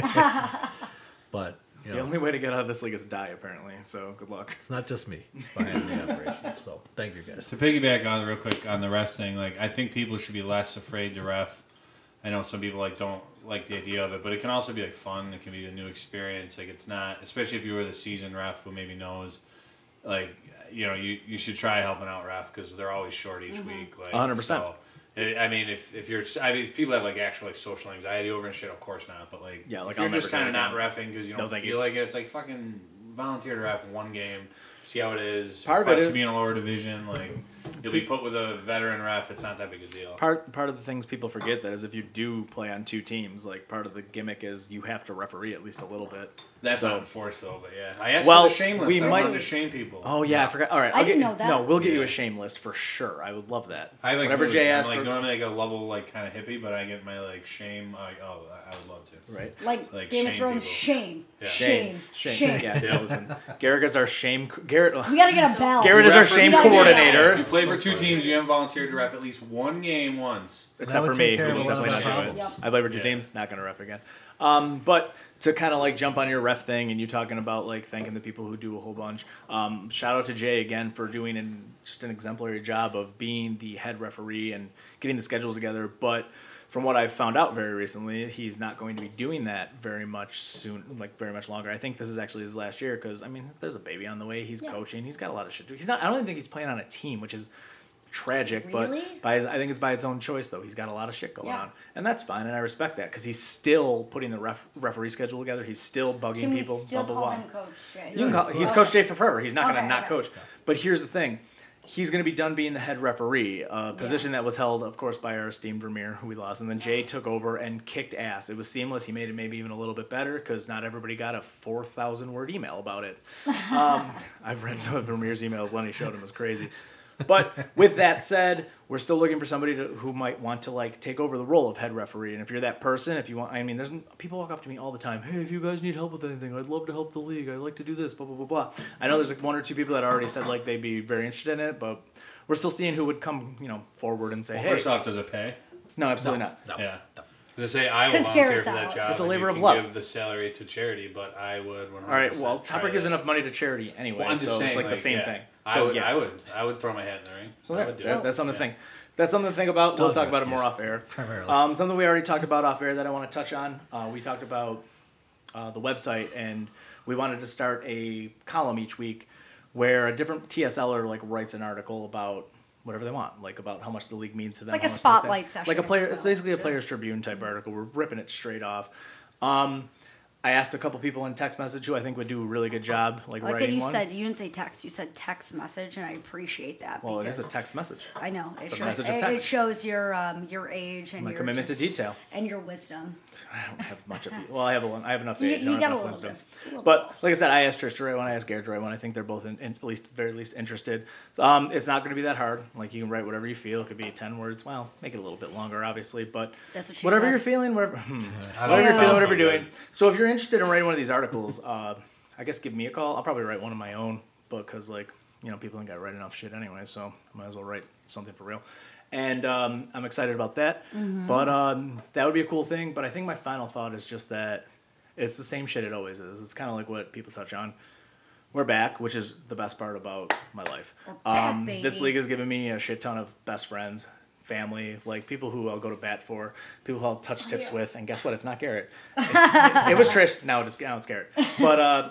But you The know, only way to get out of this league is die, apparently. So good luck. it's not just me behind the operation. So thank you guys. To piggyback on real quick on the ref thing, like I think people should be less afraid to ref. I know some people like don't like the idea of it, but it can also be like fun. It can be a new experience. Like it's not, especially if you were the seasoned ref who maybe knows, like you know, you, you should try helping out ref because they're always short each week. Like one hundred percent. so, I I mean, if, if you're, I mean, if people have like actual like social anxiety over and shit, of course not. But like, Yeah, like, if you're I'll just never kind do of it not again. refing because you No, don't thank feel you. like it, it's like fucking volunteer to ref one game, see how it is. Part of it Request is- to be in a lower division, like you'll be put with a veteran ref. It's not that big a deal. Part part of the things people forget that is if you do play on two teams, like part of the gimmick is you have to referee at least a little bit. That's so, not enforced though, but yeah, I asked Well, for the shame list. we I might- wanted to shame people. Oh yeah, I forgot. All right, I I'll didn't get, know that. No, we'll get you Yeah. a shame list for sure. I would love that. I like Whenever moods. Jay I'm asks like for normally like a level like kind of hippie, but I get my like shame. Like oh, I I would love to. right. Like, Like Game of shame Thrones, people. shame, Yeah. shame, shame. Yeah, yeah. Listen, Garrett is our shame. Garrett. We gotta get a bell. Garrett is You our ref for shame two teams. coordinator. If you play for two teams, you haven't volunteered to ref at least one game once. Except would for take me, care who of will a lot of definitely not do it. problems. Yep. I play for two Yeah. teams, not gonna ref again. Um, but to kind of like jump on your ref thing and you talking about like thanking the people who do a whole bunch. Um, shout out to Jay again for doing an, just an exemplary job of being the head referee and getting the schedules together. But from what I've found out very recently, he's not going to be doing that very much soon, like very much longer. I think this is actually his last year because I mean, there's a baby on the way. He's Yeah. coaching. He's got a lot of shit to do. He's not. I don't even think he's playing on a team, which is tragic. Really? But by his, I think it's by its own choice though. He's got a lot of shit going Yeah. on, and that's fine, and I respect that because he's still putting the ref, referee schedule together. He's still bugging Can we people. still blah, blah, call blah. him Coach Jay? You can call, he's Coach Jay for forever. He's not going Okay, to not okay. coach. But here's the thing. He's going to be done being the head referee, a position that was held, of course, by our esteemed Vermeer, who we lost. And then Jay took over and kicked ass. It was seamless. He made it maybe even a little bit better because not everybody got a four thousand word email about it. Um, I've read some of Vermeer's emails. Lenny showed him. It was crazy. But with that said, we're still looking for somebody to, who might want to like take over the role of head referee. And if you're that person, if you want, I mean, there's people walk up to me all the time. Hey, if you guys need help with anything, I'd love to help the league. I'd like to do this. Blah blah blah blah. I know there's like one or two people that already said like they'd be very interested in it, but we're still seeing who would come, you know, forward and say, Well, hey, first off, does it pay? no, absolutely not. Yeah. To say I will 'Cause volunteer Garrett's for that out. job. It's a and labor you of can love. Give the salary to charity, but I would. one hundred percent All right, well, try Topper gives that. enough money to charity anyway, Well, I'm just so saying, it's like, the same yeah. thing. I So would, yeah, I would, I would throw my hat in the ring. So I there, would do that- it. that's something Yeah. to think. That's something to think about. We'll Dog talk about it more yes. off air. Primarily. Um, something we already talked about off air that I want to touch on. Uh, we talked about uh, the website, and we wanted to start a column each week where a different T S L er like writes an article about whatever they want, like about how much the league means to them. like how a much this, spotlight that. session, Like a if player. you will. It's basically a Players Tribune type article. We're ripping it straight off. Um, I asked a couple people in text message who I think would do a really good job, like, I like that writing you one. said you didn't say text. You said text message, and I appreciate that. well, it is a because text message. I know it It's a shows. message of It, it text. shows your um, your age and My your commitment to just- detail. and your wisdom. I don't have much of you. Well, I have a, I have enough You- age. I you don't got have a enough little wisdom. bit. A little But like I said, I asked Trish to write one. I asked Garrett to write one. I think they're both in, in at least very least interested. So, um, it's not going to be that hard. Like you can write whatever you feel. It could be ten words. Well, make it a little bit longer, obviously. But That's what she whatever said. you're feeling, whatever, I whatever don't you're know. feeling, whatever So you're doing. good. So if you're interested in writing one of these articles, uh, I guess give me a call. I'll probably write one of my own, but because like you know people ain't got to write enough shit anyway, so I might as well write something for real. And um, I'm excited about that. But um, that would be a cool thing. But I think my final thought is just that it's the same shit it always is. It's kind of like what people touch on. We're back, which is the best part about my life. back, Um, this baby. league has given me a shit ton of best friends, family, like people who I'll go to bat for, people who I'll touch tips yeah. with. And guess what? It's not Garrett. It's, it was Trish. Now it's now it's Garrett. But uh,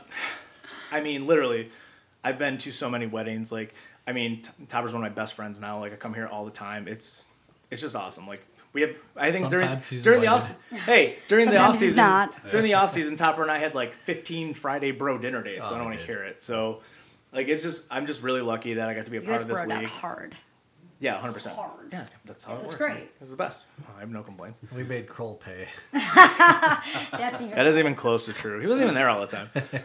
I mean, literally, I've been to so many weddings. Like, I mean, T- Topper's one of my best friends now. Like, I come here all the time. It's it's just awesome. Like, we have. I think Sometimes during he's during the invited. off hey during the off Sometimes he's season not. during the off season, Topper and I had like fifteen Friday bro dinner dates. so I Oh, don't want to good. hear it. So. Like it's just, I'm just really lucky that I got to be a You part guys of this brought it league. hard. Yeah, one hundred percent. Hard. Yeah, that's how It it, was works. great. Man. It's the best. I have no complaints. We made Kroll pay. That's even. That isn't even close to true. He wasn't even there all the time.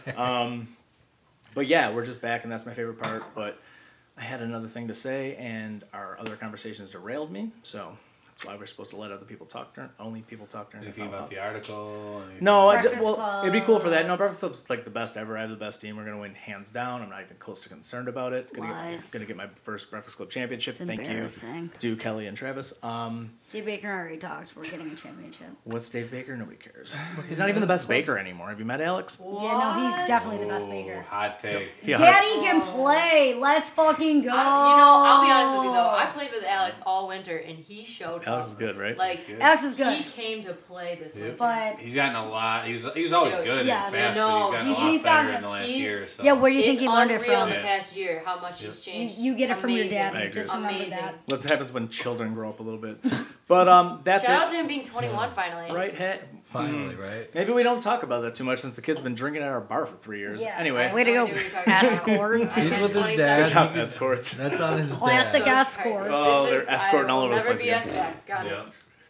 Um, but yeah, we're just back, and that's my favorite part. But I had another thing to say, and our other conversations derailed me. So that's why we're supposed to let other people talk. During, only people talk during Anything the about the article? Anything No, I d- Breakfast well, Club. it'd be cool for that. No, Breakfast Club's like the best ever. I have the best team. We're gonna win hands down. I'm not even close to concerned about it. Gonna Lies. get, gonna get my first Breakfast Club championship. It's Thank you, embarrassing. to Kelly and Travis. Um, Dave Baker already talked. We're getting a championship. what's Dave Baker? Nobody cares. He's not even the best baker anymore. Have you met Alex? Yeah, no, he's definitely the best Ooh, baker. hot take. Yeah. Daddy can play. Let's fucking go. I, you know, I'll be honest with you though. I played with Alex all winter, and he showed Alex up. is good, right? Like Alex is good. he came to play this winter. But He's gotten a lot. He was he was always Yo, good yes. and fast, No, but he's gotten he's- a lot he's better gotten- in the last he's- year. So. yeah, where do you think it's he learned it unreal from? in the Yeah. past year how much he's changed. You get it from your Amazing. dad. I agree. Just remember Amazing. that. That's what happens when children grow up a little bit. But um, that's Shout it. out to him being twenty-one finally. Right, hat. Finally, right? Maybe we don't talk about that too much since the kid's been drinking at our bar for three years. Yeah. Anyway, Way to go, No idea what you're talking about. escorts. I He's said with his twenty-seven. dad. good job, escorts. That's on his Classic dad. escorts. Oh, This they're is- escorting I all will over the never place be again. a- yeah, got Yeah. it.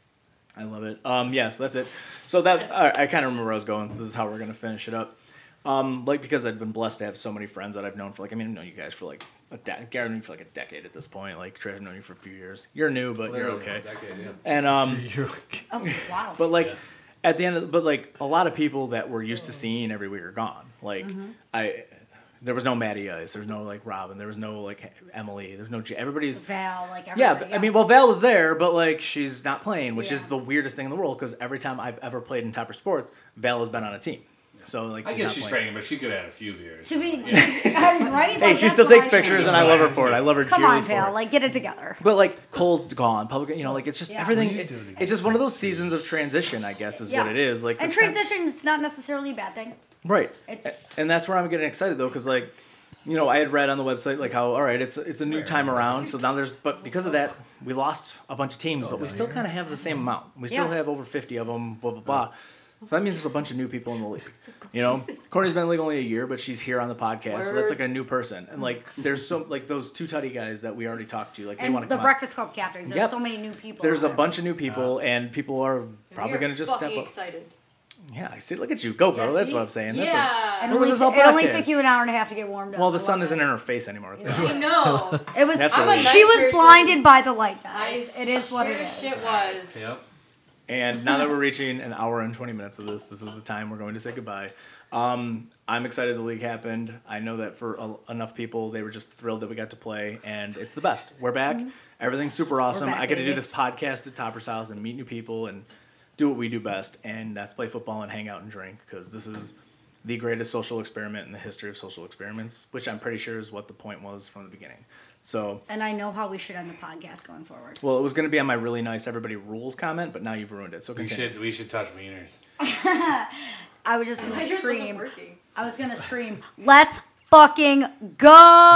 I love it. Um, yes, that's it. So that all right, I kind of remember where I was going. So this is how we're gonna finish it up. Um, like because I've been blessed to have so many friends that I've known for like I mean I've known you guys for like a de- Gary known you for like a decade at this point. Like Trey, I've known you for a few years. You're new, but you're Literally okay. a decade, yeah. And um, You're Oh, wow. but like Yeah. at the end of the, but like a lot of people that we're used to seeing every week are gone. Like I. There was no Maddie Ice. There was no like Robin. There was no like Emily. There's no J- everybody's Val, like yeah, everybody. but, I mean, well, Val was there, but like she's not playing, which is Yeah. the weirdest thing in the world because every time I've ever played in Topper Sports, Val has been on a team. So like, I she's guess not she's playing. pregnant, but she could have had a few beers. To be, I'm right. Hey, Like, she that's still why takes she- pictures, and I love her for it. I love her Come dearly on, for Val. it. Like, get it together. But like Cole's gone, public, you know, like it's just Yeah. everything. What are you it- doing it's just one of those seasons of transition, I guess, is what Yeah. it is. Like And it's kind- transition is not necessarily a bad thing. right? It's- and that's where I'm getting excited though, because like. You know, I had read on the website like how all right, it's it's a new time around. So now there's, but because of that, we lost a bunch of teams, but we still kind of have the same amount. We still Yeah. have over fifty of them. Blah blah blah. So that means there's a bunch of new people in the league. You know, Courtney's been in the league only a year, but she's here on the podcast, so that's like a new person. And like, there's so like those two tutty guys that we already talked to, like they want And to the come Breakfast Club captains. There's Yep. so many new people. There's a out bunch of new people, and people are probably We're gonna just step fucking up. excited. Yeah, I see. Look at you, go, girl. Yeah, That's see? what I'm saying. That's what- Yeah. And What was only this whole t- it only podcast? took you an hour and a half to get warmed up. well, the I sun love isn't it. in her face anymore. It's I know. It was. That's I'm what a it She night was person. blinded by the light, I guys. It is what sure it as is. shit was. Yep. And now that we're reaching an hour and twenty minutes of this, this is the time we're going to say goodbye. Um, I'm excited the league happened. I know that for a, enough people, they were just thrilled that we got to play, and it's the best. We're back. Everything's super awesome. back, I get to do baby. this podcast at Topper's house and meet new people and do what we do best, and that's play football and hang out and drink, because this is the greatest social experiment in the history of social experiments, which I'm pretty sure is what the point was from the beginning. So, And I know how we should end the podcast going forward. well, it was going to be on my really nice everybody rules comment, but now you've ruined it. So We continue. should we should touch wieners. I was just gonna Yours wasn't scream. working. I was gonna scream. Let's fucking go!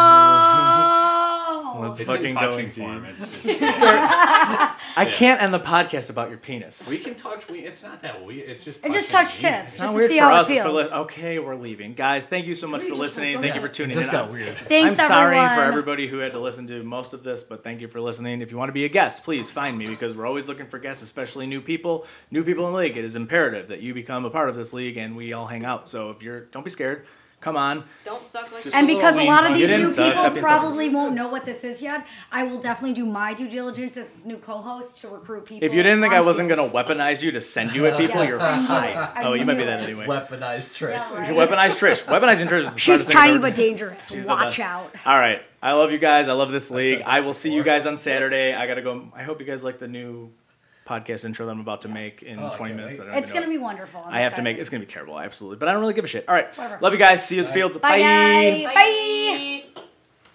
Let's It's fucking in go touching indeed. form. It's, it's, yeah. I can't end the podcast about your penis. We can touch. We. It's not that weird. It's just. And just touching touch wieners. tips, It's just not to weird see for how it us. It's for feels. li- okay, we're leaving. Guys, thank you so much for listening. Thank you for tuning It just in. got weird. Thanks, I'm sorry everyone. for everybody who had to listen to most of this, but thank you for listening. If you want to be a guest, please find me, because we're always looking for guests, especially new people. New people in the league. It is imperative that you become a part of this league and we all hang out. So if you're, don't be scared. Come on. Don't suck like Just And a little because a lean lot of touch. these You didn't new suck, people except in probably won't know what this is yet, I will definitely do my due diligence as this new co-host to recruit people. If you didn't think I on wasn't going to fields. weaponize you to send you at people, Yes, you're I knew fine. it. I Oh, you might be knew that it. anyway. Weaponized trick. Yeah, right. Weaponize Trish. Weaponize Trish is the She's smartest thing I've tiny ever- but dangerous. She's the Watch best. out. All right. I love you guys. I love this league. I will see you guys on Saturday. I got to go. I hope you guys like the new podcast intro that I'm about to make in Oh, I twenty can't minutes. wait. I don't It's even gonna know. be wonderful. I'm I have to excited. make. It's gonna be terrible, absolutely. But I don't really give a shit. All right. Whatever. Love you guys. See you at the field. Bye, guys. Bye. Bye.